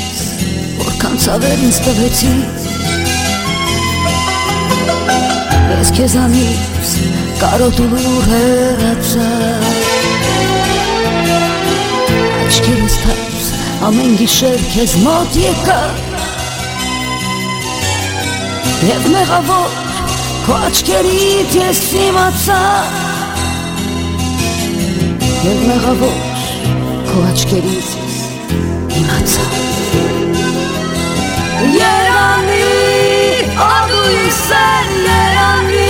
Verinți pe veții Ես քեզանից կարոտուր հեռացա Աչքերս թափս ամեն գիշեր քեզ մոտ եկա Եվ մեղավոր քո աչքերից ես իմացա Եվ մեղավոր քո աչքերից ես իմացա Երանի ադու իսեր երանի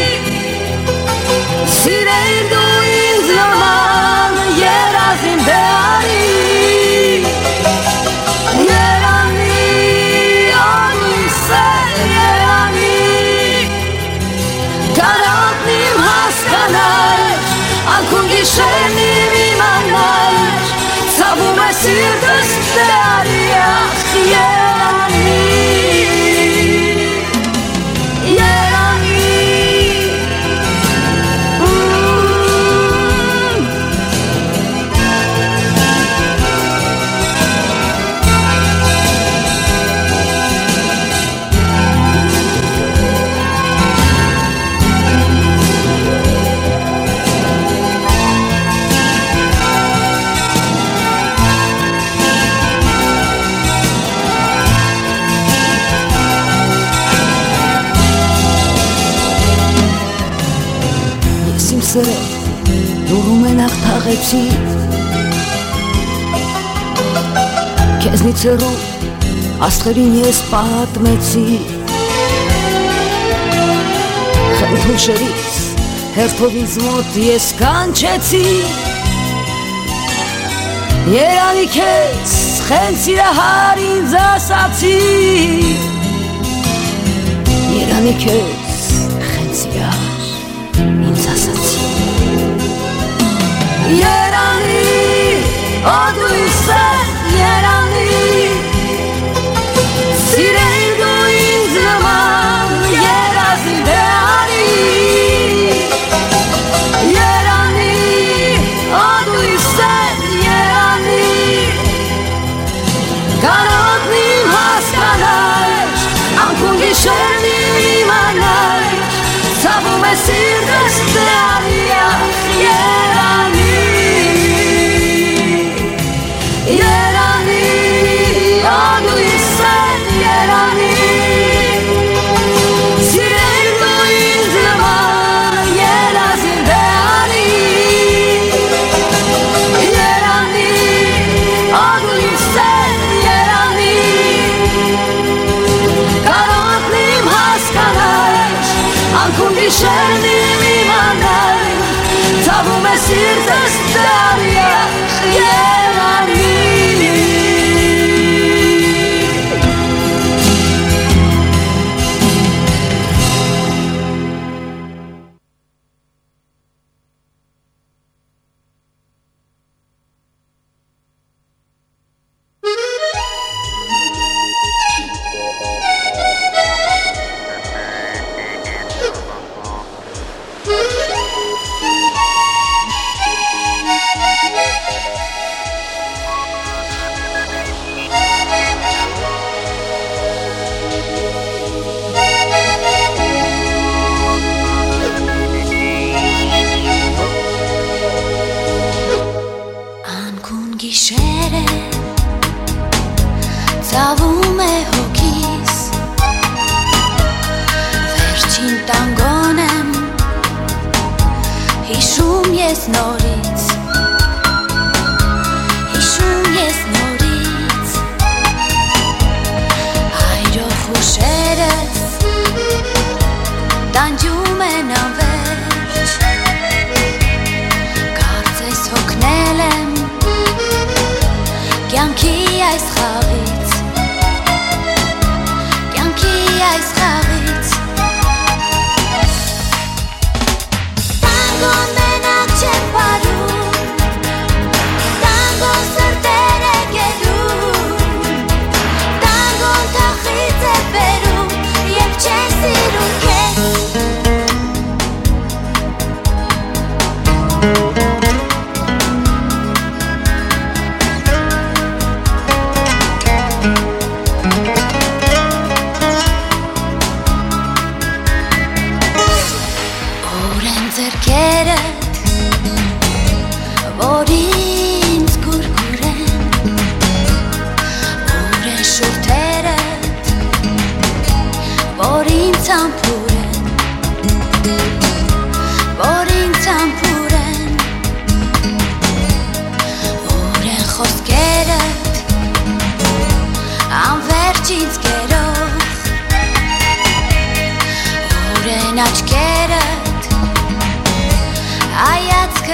Սիրեիր դու ինձ նման երազին դեարի Երանի ադու իսեր երանի Կարողն իմ հասկանար Անքուն գիշերն իմ իմանար Ցավում է սիրտս դեարի ախ երանի Դուրում են աղթաղեցի Քեզնից հեռու աստղերին ես պատմեցի Խնդուշերից հերթով ինձ մոտ ես կանչեցի Երանի քեզ խեն սիրահար ինձ ասացի Երանի քեզ խեն սիրահար ինձ ասացի Երանի, ադու իսեր երանի Սիրեիր դու ինձ նման երազին դեարի Երանի, ադու իսեր երանի Կարողն իմ հասկանար Անքուն գիշերն իմ իմանար Ցավում է սիրտս դեարի երանի Երանի, ադու իսեր երանի Սիրեիր դու ինձ նման երազին դեարի Երանի, ադու իսեր երանի Կարողն իմ հասկանար Անքուն գիշերն իմ իմանար Ցավում է սիրտս դեարի երանի Tango menակ չեմ բարում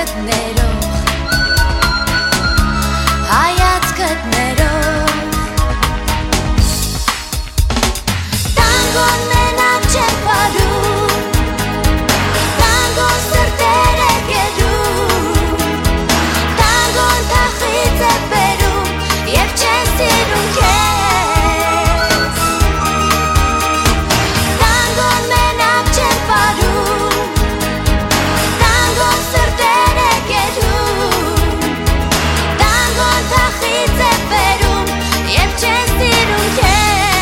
հայացքներով հայացքներով Տանգոն մենակ չեն պարում Տանգոն սրտեր է գերում Տանգոն թախից է բերում Եվ չեն սիրում քեզ Տանգոն մենակ չեն պարում Տանգոն սրտեր է գերում Տանգոն թախից է բերում Եվ չեն սիրում քեզ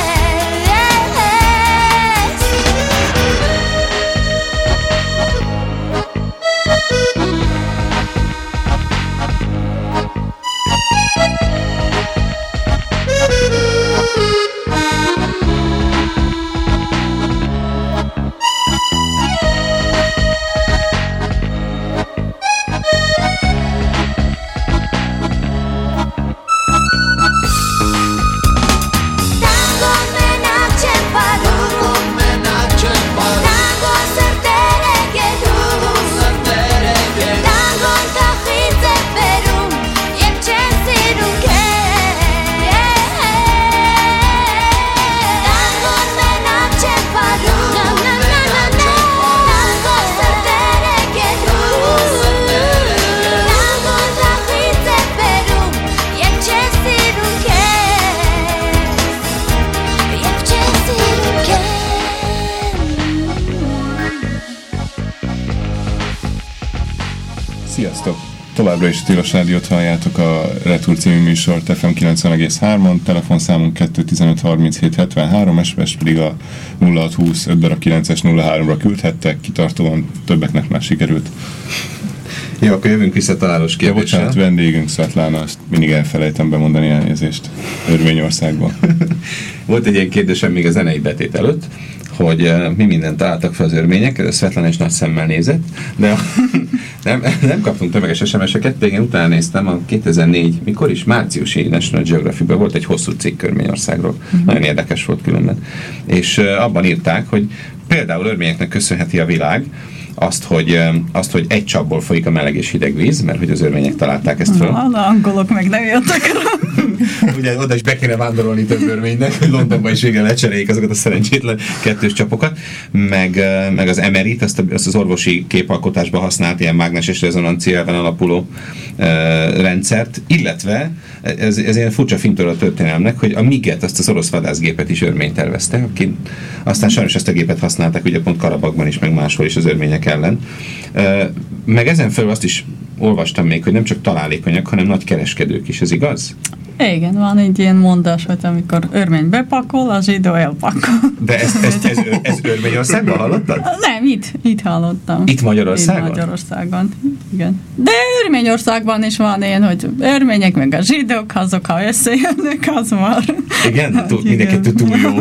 Sziasztok! Továbbra is Tilos Rádiót halljátok, a Retur című műsort ef em kilencven egész három, telefonszámunk kettő tizenöt harminchét hetvenhárom, es em es pedig a nulla hat húsz öt kilences nulla háromra küldhettek, kitartóan többeknek már sikerült. Jó, akkor jövünk vissza találós kérdéssel. Ja, bocsánat, vendégünk Svetlana, azt mindig elfelejtem bemondani elnézést Örményországban. Volt egy ilyen kérdésem még a zenei betét előtt, hogy uh, mi mindent találtak fel az örmények, ez Svetlana is nagy szemmel nézett, de nem, nem kaptunk tömeges es em es-eket, de én utána néztem a kétezer-négy, mikor is, márciusi National Geographic-ben volt egy hosszú cikk Örményországról. Uh-huh. Nagyon érdekes volt különben. És uh, abban írták, hogy például örményeknek köszönheti a világ azt, hogy, azt, hogy egy csapból folyik a meleg és hideg víz, mert hogy az örmények találták ezt föl. Na, angolok meg nem jöttek rá. Ugye oda is be kéne vándorolni több örménynek, hogy Londonban is végre lecseréljék azokat a szerencsétlen kettős csapokat, meg, meg az em er i-t, azt, azt az orvosi képalkotásban használt ilyen mágneses rezonancia elven alapuló uh, rendszert, illetve ez, ez ilyen furcsa fintora a történelmnek, hogy a miget, azt az orosz vadászgépet is örmény tervezte, aki aztán sajnos ezt a gépet használták, ugye pont Karabakban is, meg máshol is az örmények ellen. Uh, meg ezen felül azt is olvastam még, hogy nem csak találékonyak, hanem nagy kereskedők is, ez igaz? Igen, van egy ilyen mondás, hogy amikor örmény bepakol, a zsidó elpakol. De ezt, ezt, ez, ez Örményországban hallottad? Nem, itt, itt hallottam. Itt Magyarországon? Itt Magyarországon, igen. De Örményországban is van ilyen, hogy örmények meg a zsidók, azok ha összejönnek, az már. Igen, túl, mindenki túl jó.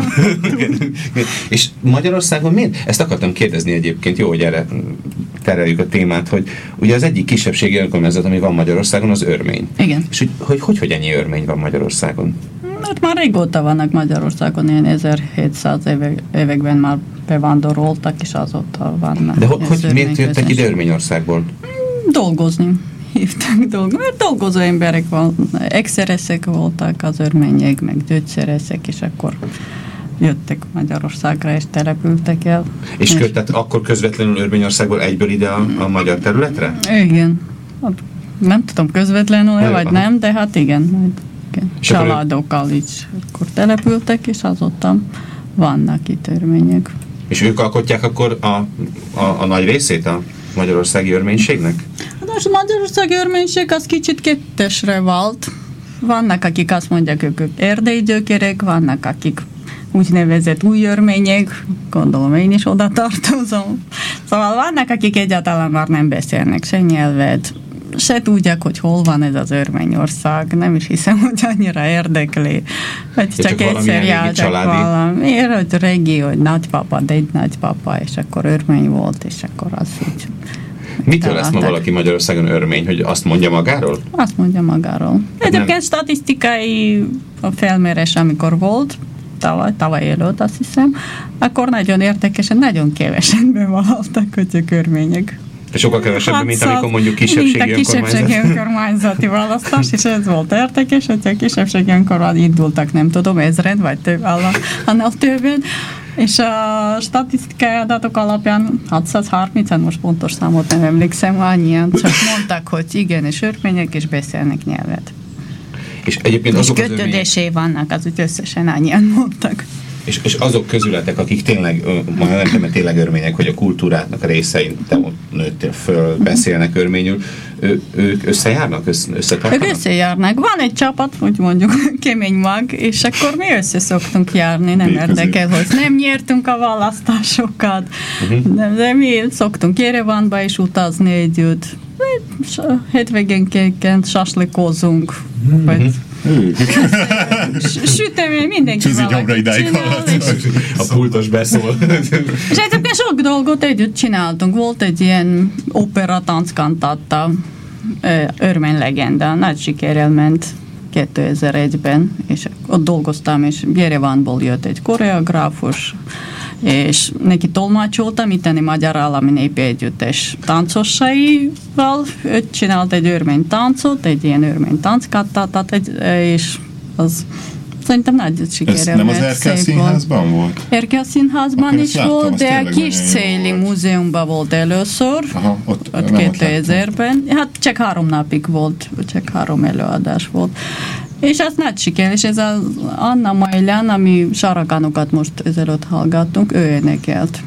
És Magyarországon miért? Ezt akartam kérdezni egyébként, jó, hogy erre tereljük a témát, hogy ugye az egyik kisebbségi önkormányzat, ami van Magyarországon, az örmény. Igen. És hogy hogy, hogy, hogy ennyi örmény van Magyarországon? Mert már régóta vannak Magyarországon, ilyen ezerhétszáz évek, években már bevándoroltak, és azóta vannak. De ho, hogy miért jöttek ide Örményországból? Dolgozni. Hívtak dolgozni, mert dolgozó emberek voltak, egyszereszek voltak az örmények, meg gyógyszereszek, és akkor jöttek Magyarországra, és települtek el. És, és tehát akkor közvetlenül Örményországból egyből ide a, a magyar területre? Igen. Nem tudom közvetlenül, vagy nem, de hát igen. Majd, igen. Családokkal is akkor települtek, és azóta vannak itt örmények. És ők alkotják akkor a, a, a nagy részét a magyarországi örménységnek? Hát a magyarországi örménység az kicsit kettesre vált. Vannak, akik azt mondják, ők erdélyi gyökerek, vannak, akik úgynevezett új örmények, gondolom én is oda tartozom. Szóval vannak, akik egyáltalán már nem beszélnek se nyelvet, se tudják, hogy hol van ez az Örményország. Nem is hiszem, hogy annyira érdekli. Hogy csak, csak egyszer jártak valamiért, hogy régi, hogy nagypapa, de egy nagypapa, és akkor örmény volt, és akkor az így. Mitől lesz ma valaki Magyarországon örmény, hogy azt mondja magáról? Azt mondja magáról. Egyébként nem... statisztikai felmérés, amikor volt, tavaly, tavaly előtt azt hiszem, akkor nagyon érdekesen, nagyon kevesen bevallottak, hogy ők örmények. Sokkal kevesebb, mint amikor mondjuk kisebbségi önkormányzat. Mint a kisebbségi önkormányzati választás, és ez volt érdekes, hogyha a kisebbségi önkormányzat indultak, nem tudom, ezred, vagy több, annál többen, és a statisztikai adatok alapján hatszázharminc, most pontos számot nem emlékszem, annyian csak mondták, hogy igen, és örmények, és beszélnek nyelvet. És egyébként és azok kötődésé vannak, az úgy összesen annyian mondtak. És, és azok közületek, akik tényleg, ma nem tudom, tényleg örmények, hogy a kultúrának a részein, te ott nőttél föl, beszélnek örményül, ő, ők összejárnak, összetartanak? Ők összejárnak. Van egy csapat, úgy mondjuk kemény mag, és akkor mi össze szoktunk járni, nem érdekel, hogy nem nyertünk a választásokat, uh-huh. de, de mi szoktunk Jerevánba is utazni együtt. Hétvégénként saslikozunk, uh-huh. vagy sütemény, mindenki valaki csinál. A pultos beszól. És egyébként sok dolgot együtt csináltunk. Volt egy ilyen opera tánckantata, örmény legenda, nagy sikerrel ment kétezer-egyben, és ott dolgoztam, és Jerevánból jött egy koreográfus, és neki tolmácsoltam itteni Magyar Állami Népi Együttes táncosaival. Ő csinált egy örmény táncot, egy ilyen örmény tánckantátát, és az szerintem nagy sikerrel. Ez nem az Erkel Színházban volt? Erkel Színházban is láttam, volt, de a Kis-Céli Múzeumban volt először, aha, ott, ott kétezerben. Hát csak három napig volt, csak három előadás volt. És az nagy siker, és ez az Anna Majlán, ami Sarakanokat most ezelőtt hallgattunk, ő énekelt.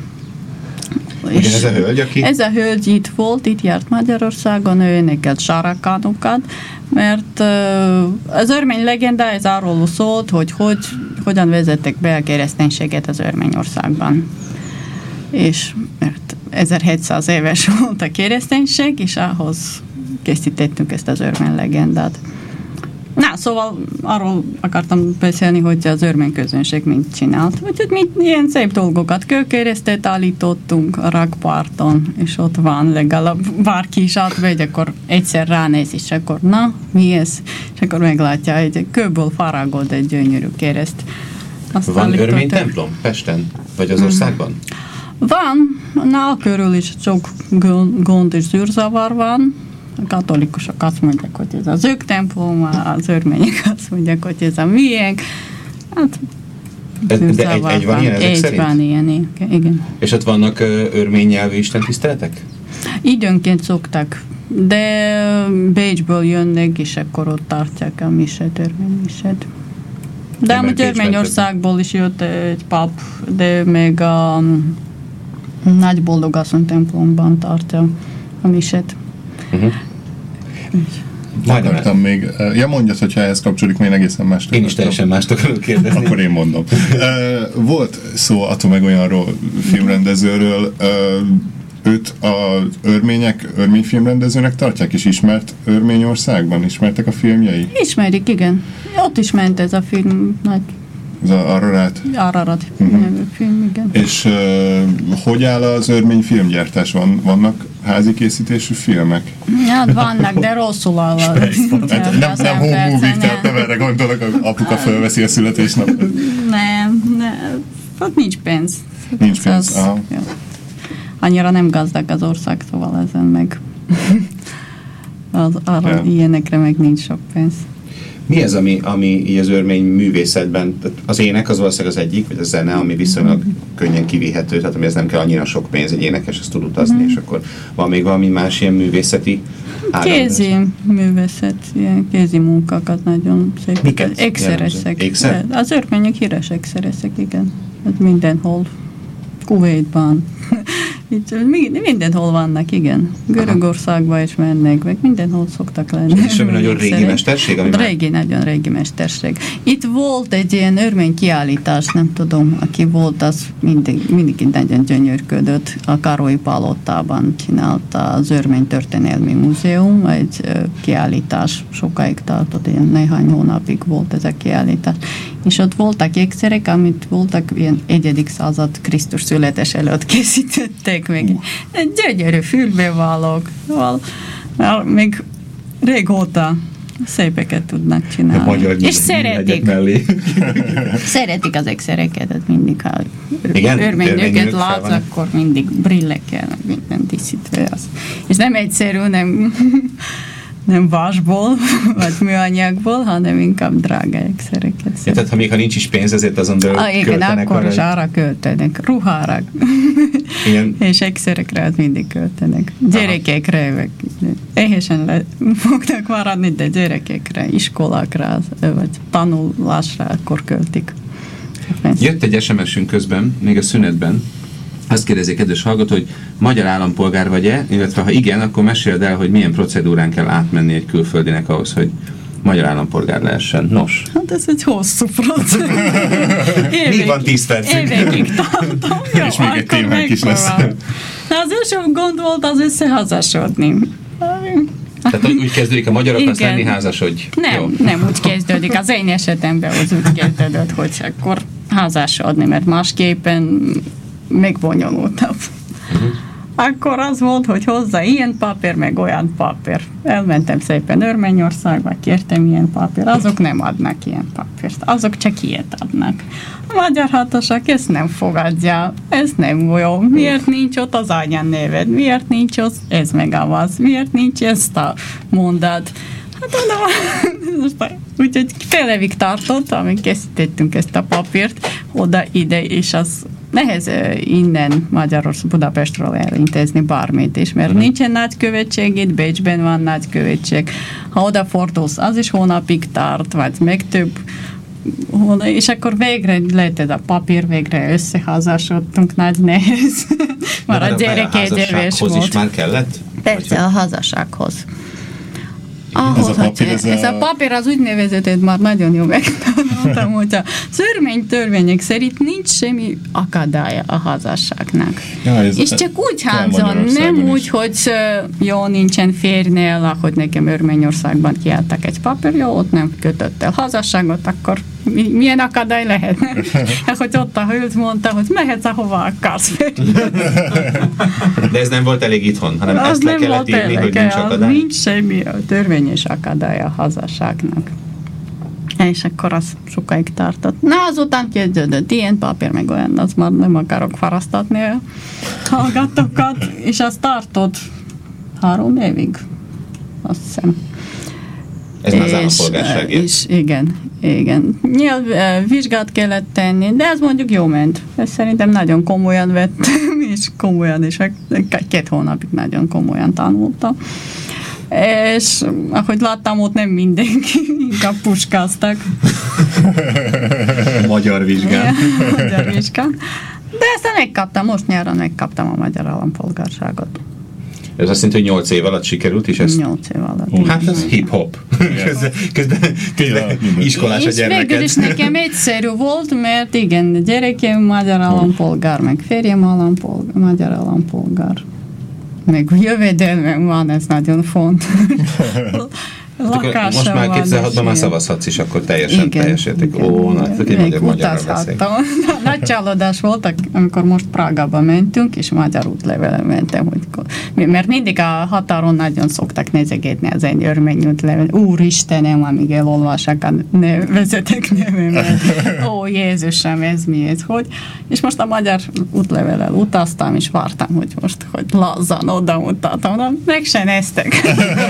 És ez a hölgy, aki? Ez a hölgy itt volt, itt járt Magyarországon, ő énekelt Sarakanokat, mert uh, az örmény legenda ez arról szólt, hogy, hogy hogyan vezettek be a kereszténységet az Örményországban. És mert ezerhétszáz éves volt a kereszténység, és ahhoz készítettünk ezt az örmény legendát. Na, szóval arról akartam beszélni, hogy az örmény közönség mit csinált. Úgyhogy mi ilyen szép dolgokat, kőkeresztet állítottunk a rakparton, és ott van legalább bárki is átvegy, akkor egyszer ránéz, és akkor na, mi ez? És akkor meglátja, hogy kőből faragod egy gyönyörű kereszt. Azt van örmény templom Pesten, vagy az országban? Van, na, körül is sok gond és zűrzavar van. A katolikusok azt mondják, hogy ez az ők templom, az örmények azt mondják, hogy ez a miénk. Hát, de egy, egy van ilyen ezek egy szerint? Van ilyen, igen. És ott vannak örmény nyelvű istentiszteletek? Időnként szoktak, de Bécsből jönnek, és akkor ott tartják a miset, örmény miset. De amúgy Örményországból is jött egy pap, de még a Nagy Boldogasszony templomban tartja a miset. Uh-huh. Akartam még, ja mondjad, hogyha ehhez kapcsolódik, még egészen más. Én is teljesen mást akarok kérdezni. Akkor én mondom. Volt szó attól meg olyanról filmrendezőről, őt az örmények örményfilmrendezőnek tartják, és ismert Örményországban? Ismertek a filmjei? Ismerik, igen. Ott is ment ez a film, nagy ez a Ararat? Ararat uh-huh. nevű film, igen. És uh, hogy áll az örmény filmgyártás? Van, vannak házi készítésű filmek? Hát vannak, de rosszul áll. Hát, nem nem home movie, tehát nem erre gondolok, apuka fölveszi a születésnapot. Nem, nem. Hát nincs pénz. Nincs pénz, az, aha. Ja. Annyira nem gazdag az ország, szóval ezen meg az, arra ja. ilyenekre meg nincs sok pénz. Mi ez, ami, ami így az örmény művészetben, az ének az valószínűleg az egyik, vagy a zene, ami viszonylag könnyen kivihető, tehát amihez nem kell annyira sok pénz, egy énekes, azt tud utazni, mm. és akkor van még valami más ilyen művészeti áram? Kézi művészet, ilyen kézi munkákat nagyon szép. Miket? Ékszereszek. Ékszer? Az örmények híres ékszereszek, igen. Ez mindenhol. Kuwaitban. Mindenhol vannak, igen. Görögországban is mennek, meg mindenhol szoktak lenni. És semmi nagyon régi mesterség? Ami régi, már... nagyon régi mesterség. Itt volt egy ilyen örmény kiállítás, nem tudom, aki volt, az mindig, mindig nagyon gyönyörködött. A Károly Palottában csinálta az Örmény Történelmi Múzeum, egy kiállítás, sokáig tartott, ilyen néhány hónapig volt ez a kiállítás. És ott voltak ékszerek, amit voltak ilyen egyedik század Krisztus születés előtt készítettek meg. Egy gyönyörű fülbevalók. Még régóta szépeket tudnak csinálni. Magyar és szeretik. mellé. Szeretik az exereket, mindig, ha Igen? örménynőket látsz, akkor mindig brillekkel, minden díszítve az. És nem egyszerű, nem, nem vasból, vagy műanyagból, hanem inkább drága exereket. Ja, tehát ha még ha nincs is pénz, ezért azon belül ah, igen, költenek. akkor is arra költenek, ruhára. Igen. És exerekre az mindig költenek. Gyerekekre, éhesen le fognak maradni, de gyerekekre, iskolákra, vagy tanulásra akkor költik. Jött egy es em es-ünk közben, még a szünetben. Azt kérdezi, kedves hallgató, hogy magyar állampolgár vagy-e, illetve ha igen, akkor meséld el, hogy milyen procedúrán kell átmenni egy külföldinek ahhoz, hogy magyar állampolgár lehessen. Nos. Hát ez egy hosszú procedúra. Még van tíz percig. Évekig tartom. Jó, és még egy témánk is lesz. Az első gond volt az összeházasodni. Tehát úgy kezdődik, a magyar akarsz lenni, házasodj. Nem, Jó. nem úgy kezdődik. Az én esetemben az úgy kezdődött, hogy akkor házasodni, mert másképpen megbonyolultabb. Uh-huh. Akkor az volt, hogy hozzá ilyen papír, meg olyan papír. Elmentem szépen Örményországba, kértem ilyen papír. Azok nem adnak ilyen papírt. Azok csak ilyet adnak. A magyar hatóság ezt nem fogadja. Ez nem jó. Miért nincs ott az anyanyneved? Miért nincs ott ez meg az? Miért nincs ezt a mondat? Hát oda, úgyhogy fél évig tartott, amíg készítettünk ezt a papírt oda-ide, és az nehéz innen Magyarország, Budapestről elintézni bármit is, mert uh-huh. nincsen nagykövetség, itt Bécsben van nagykövetség. Ha odafordulsz, az is hónapig tart, vagy még több hónap, és akkor végre lehet ez a papír, végre összeházasodtunk, nagy nehéz. Már a gyerek egy éves volt. Is már kellett? Persze, a házassághoz. Ahhoz, ez, a papír, ez, a... ez a papír az úgynevezett, már nagyon jó megtanultam, hogy a szörmény törvények szerint nincs semmi akadálya a házasságnak. Ja, ez és csak úgy hangzon, nem úgy, is. hogy jó, nincsen férjnél, ahogy nekem Örményországban kiálltak egy papír, jó, ott nem kötött el házasságot, akkor mi, milyen akadály lehetne? hogy ott a hölgy mondta, hogy mehetsz, ahova akarsz. De ez nem volt elég itthon, hanem az ezt le kellett írni, elég, hogy nincs akadály? Nincs semmi törvényes akadály a házasságnak. És akkor az sokáig tartott. Na, azután kezdődött ilyen papír, meg olyan, az már nem akarok farasztatni a hallgatókat, és az tartott három évig, azt hiszem. Ez már az állampolgárságért. És igen, igen. Nyilv, vizsgát kellett tenni, de ez mondjuk jó ment. Ezt szerintem nagyon komolyan vettem, és komolyan, és két hónapig nagyon komolyan tanultam. És ahogy láttam, ott nem mindenki, inkább puskáztak. Magyar vizsgán. Magyar vizsgán. De ezt megkaptam, most nyáron megkaptam a magyar állampolgárságot. Ez azt jelenti, hogy nyolc év alatt sikerült is ezt? nyolc év alatt. Oh, hát ez hip-hop. közben, közben, közben iskolás a gyermeket. És végül is nekem egyszerű volt, mert igen, gyerekem magyar állampolgár, meg férjem állampolgár, magyar állampolgár. Meg jövedelmem van, ez nagyon fontos. Most már kétezer-hatban már szavazhatsz is, akkor teljesen igen, teljes érték. Ó, na, egy magyar magyarra beszél. Nagy csalódás voltak, amikor most Prágába mentünk, és magyar útlevele mentem. Hogy, mert mindig a határon nagyon szoktak nézegetni az egy örmény útlevel. Úristenem, amíg elolvassák a vezetek nevemet. Ó, Jézusom, ez mi ez, hogy? És most a magyar útlevelel utaztam, és vártam, hogy most, hogy lazzan oda mutatom. Meg se néztek.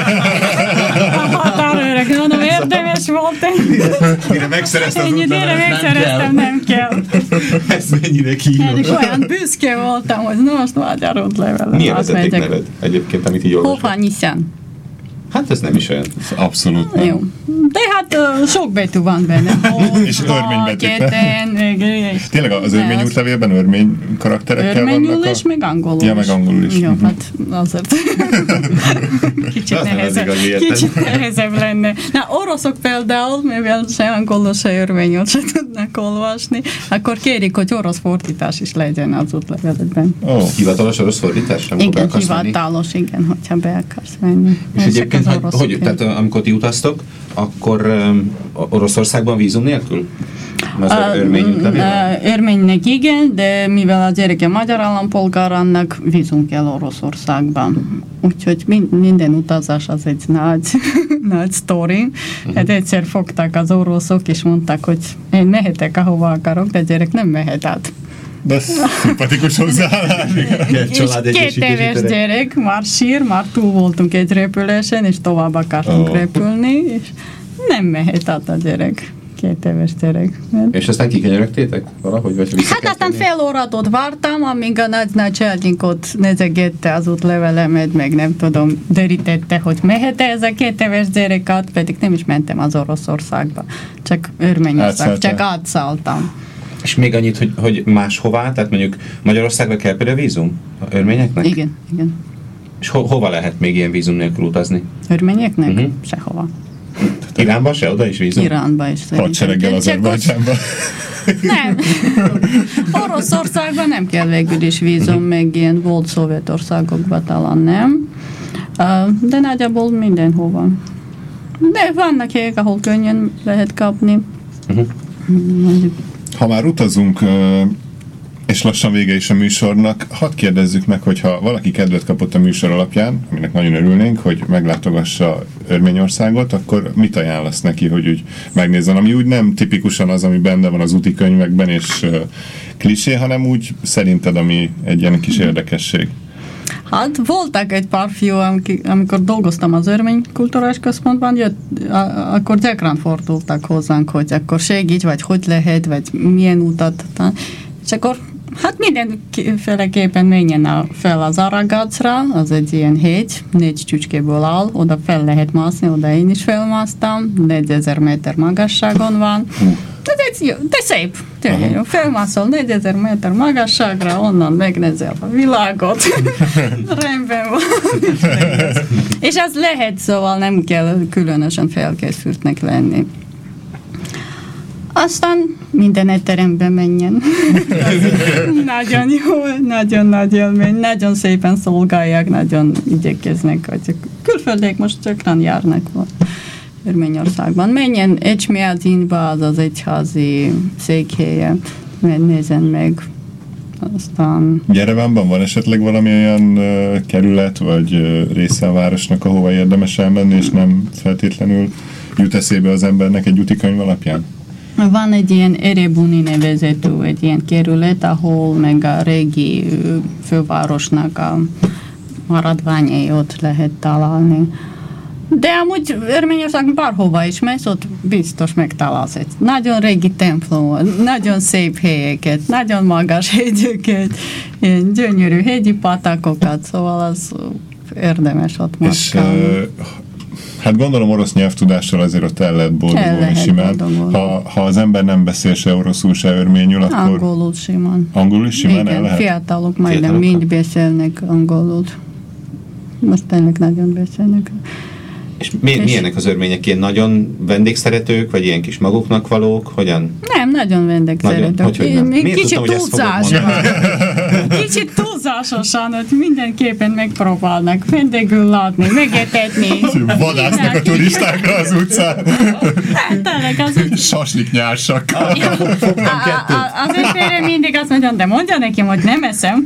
Határőrök, mondom, érdemes volt. Mire megszereztem az útlevelet, megszereztem, nem kell. Ez mennyire kínos. Olyan büszke voltam, hogy na most magyar útlevelet. Mi a vezeték neved egyébként, amit így olvasod? Hovhannisyan. Hát ez nem is olyan. Abszolút nem. Jó. De hát uh, sok betű van benne. És örmény betűkben. Tényleg az örmény útlevélben örmény karakterekkel örményül vannak? És meg angolul ja, meg angolul is. Jó, uh-huh. hát azért kicsit nehezebb, kicsit nehezebb lenne. Na, oroszok például, mivel se angolul, se örményül se tudnak olvasni, akkor kérik, hogy orosz fordítás is legyen az útleveletben. Oh. Hivatalos orosz fordítás? Igen, hivatalos, igen, hogyha be akarsz menni. És egyébként, hogy, hogy, tehát amikor ti utaztok, akkor um, Oroszországban vízum nélkül? Az uh, örmény útlevél? Uh, örménynek igen, de mivel a gyereke magyar állampolgár, annak vízum kell Oroszországban. Úgyhogy minden utazás az egy nagy, nagy sztori. Uh-huh. Hát egyszer fogták az oroszok, és mondták, hogy én mehetek, ahova akarok, de a gyerek nem mehet át. De szimpatikus hozzáállás. Két éves gyerek, már sír, már túl voltunk egy repülésen, és tovább akartunk oh. repülni, és nem mehet át a gyerek. Két éves gyerek. És aztán kikenyeregtétek valahogy? Vagy hát aztán fél órát ott vártam, amíg a nagy-nagy cselnyinkot nezegette az útlevelemet, meg nem tudom, derítette, hogy mehet-e ez a két éves gyerek át, pedig nem is mentem az Oroszországba. Csak Örményország, csak átszálltam. És még annyit, hogy, hogy máshová, tehát mondjuk Magyarországra kell például vízum örményeknek? Igen, igen. És ho- hova lehet még ilyen vízum nélkül utazni? Örményeknek? Uh-huh. Sehova. Iránba se? Oda is vízum? Iránba is. Hadsereggel Azerbajdzsánba. Nem. Oroszországban nem kell végül is vízum, uh-huh. meg ilyen volt Szovjetországokban talán nem. De nagyjából mindenhova. De vannak helyek, ahol könnyen lehet kapni. Uh-huh. Mondjuk. Ha már utazunk, és lassan vége is a műsornak, hadd kérdezzük meg, hogyha valaki kedvet kapott a műsor alapján, aminek nagyon örülnénk, hogy meglátogassa Örményországot, akkor mit ajánlasz neki, hogy úgy megnézzen, ami úgy nem tipikusan az, ami benne van az úti könyvekben és klisé, hanem úgy szerinted, ami egy ilyen kis érdekesség? Hát voltak egy pár fiú, amikor dolgoztam az Örmény Kulturális Központban, jött, akkor gyakran fordultak hozzánk, hogy akkor segíts, vagy hogy lehet, vagy milyen utat. És akkor hát mindenféleképpen menjen fel az Aragácra, az egy ilyen hegy, négy csücskéből áll, oda fel lehet mászni, oda én is felmásztam, négyezer méter magasságon van. De, de, de szép, tényleg jó. Felmászol négyezer méter magasságra, onnan megnézel a világot. Rendben van. És az lehet, szóval nem kell különösen felkészültnek lenni. Aztán minden étteremben menjen. Nagyon jó, nagyon nagy élmény, nagyon szépen szolgálják, nagyon igyekeznek, hogy külföldiek most gyakran járnak Örményországban. Menjen Ecsmiadzsinba, az az egyházi székhelye, nézzen meg. Aztán... Jerevánban van esetleg valami olyan uh, kerület, vagy uh, része a városnak, ahova érdemes elmenni, és nem feltétlenül jut eszébe az embernek egy útikönyv alapján? Van egy ilyen Erebuni nevezetű, egy ilyen kerület, ahol meg a régi fővárosnak a maradványai ott lehet találni. De amúgy Örményországban bárhova is mész, ott biztos megtalálsz egy nagyon régi templom, nagyon szép helyeket, nagyon magas hegyeket, ilyen gyönyörű hegyi patakokat, szóval az érdemes ott mászkálni. Hát gondolom orosz nyelvtudással azért ott el lehet boldogulni simán. Ha, ha az ember nem beszél se oroszul, se örményül, akkor... Angolul simán. Angolul is simán igen, el lehet? Fiatalok majdnem mind beszélnek angolul. Most tényleg nagyon beszélnek. És, mi, és milyenek az örmények? Ilyen nagyon vendégszeretők, vagy ilyen kis maguknak valók? Hogyan? Nem, nagyon vendégszeretők. Hogy, hogy nem? Kicsit túlzásosan. Kicsit túlzásosan, hogy mindenképpen megpróbálnak vendégül látni, megetetni. Vadásznak a turistákra az utcán. Tényleg az... Saslik nyársak. Az ötfélre mindig azt mondja, de mondja nekem, hogy nem eszem.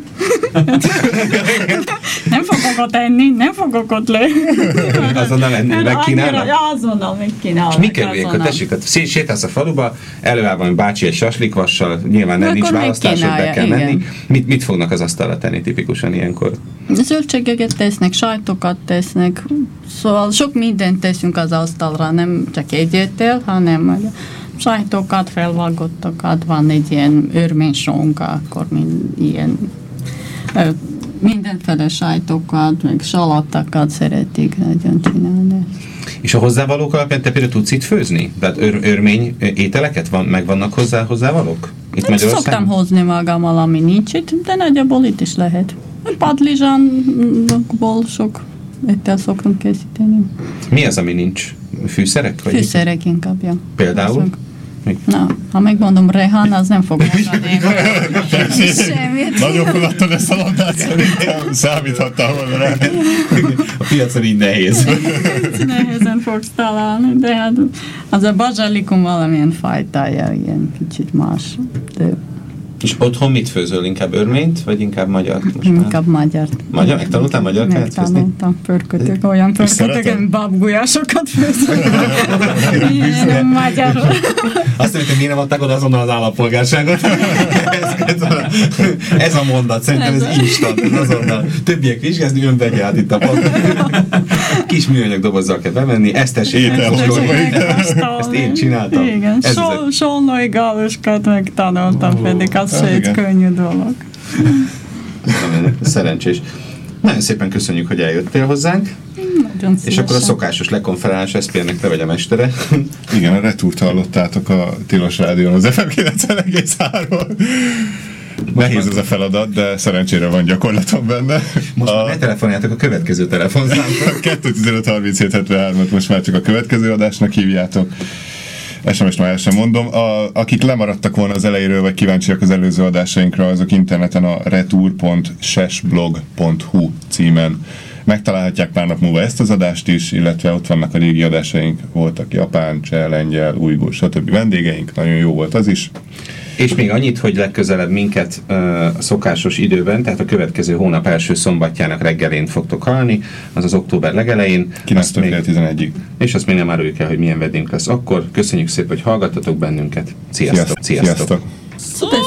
Nem fogok ott enni, nem fogok ott le. Azonnal enni, megkínálnak? Azonnal megkínálnak. És mi kerül ilyenkor? Tessék, sétálsz a faluba, előáll valami bácsi egy saslikvassal, nyilván nem nincs választás, hogy be kell menni. Mit, mit fognak az asztalra tenni tipikusan ilyenkor? Zöldségeket tesznek, sajtokat tesznek, szóval sok mindent teszünk az asztalra, nem csak egy étel, hanem sajtokat, felvágottakat, van egy ilyen örménysonka, akkor mind ilyen mindenféle sajtokat, meg salattakat szeretik nagyon csinálni. És a hozzávalók alapján te például tudsz itt főzni? Tehát ör, örmény ételeket van, meg vannak hozzá hozzávalók? Itt Magyarországon? Szoktam hozni magammal, ami nincs itt, de nagyjából itt is lehet. Padlizsánból sok étel szoktunk készíteni. Mi az, ami nincs? Fűszerek? Vagy Fűszerek inkább, ja. Például? Azok. Még... Na, ha megmondom Rehan, az nem fog mondani. Semmit. Nagyon feladtad ezt a labdát, szerintem számíthattál volna rá. A piacon így nehéz. Nehézen fogsz találni, de hát az a bazsalikum valamilyen fajtája, ilyen kicsit más. De és otthon mit főzöl? Inkább örményt, vagy inkább magyar? Inkább magyar. Magyar? Megtanultál magyar kellett főzni? Megtanultam pörkötök, olyan pörkötök, én babgulyásokat főzök. Ilyen magyar. Azt mondjuk, hogy miért nem adták oda azonnal az állampolgárságot? ez, ez, a, ez a mondat, szerintem ez, ez instant, ez azonnal. Többiek vizsgázni, ön vegye át itt a pont. Kis műanyag dobozzal kell bemenni, ezt tessék megkóstolni. Ezt én csináltam. Igen, solnói gáloskát megtanultam, pedig az se egy könnyű dolog. Szerencsés. Nagyon szépen köszönjük, hogy eljöttél hozzánk. Nagyon és akkor a szokásos lekonferálás eszpérnek te vagy a mestere. Igen, a retúrt hallottátok a Tilos Rádión az ef em kilencven egész három. Nehéz ez a feladat, de szerencsére van gyakorlatom benne. Most a... már ne telefonáljátok a következő telefonszámra. kettő tizenöt harminchét hetvenhárom most már csak a következő adásnak hívjátok. es em es már el sem mondom. A, akik lemaradtak volna az elejéről, vagy kíváncsiak az előző adásainkra, azok interneten a retour pont sesblog pont hu címen megtalálhatják pár nap múlva ezt az adást is, illetve ott vannak a régi adásaink, voltak japán, cseh, lengyel, ujgur, stb. Vendégeink, nagyon jó volt az is. És még annyit, hogy legközelebb minket uh, a szokásos időben, tehát a következő hónap első szombatjának reggelén fogtok hallani, az az október legelején. kilenctől tizenegyig. És azt még nem áruljuk el, hogy milyen vendégünk lesz akkor. Köszönjük szépen, hogy hallgattatok bennünket. Sziasztok! Sziasztok! Sziasztok. Sziasztok.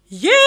Yeah!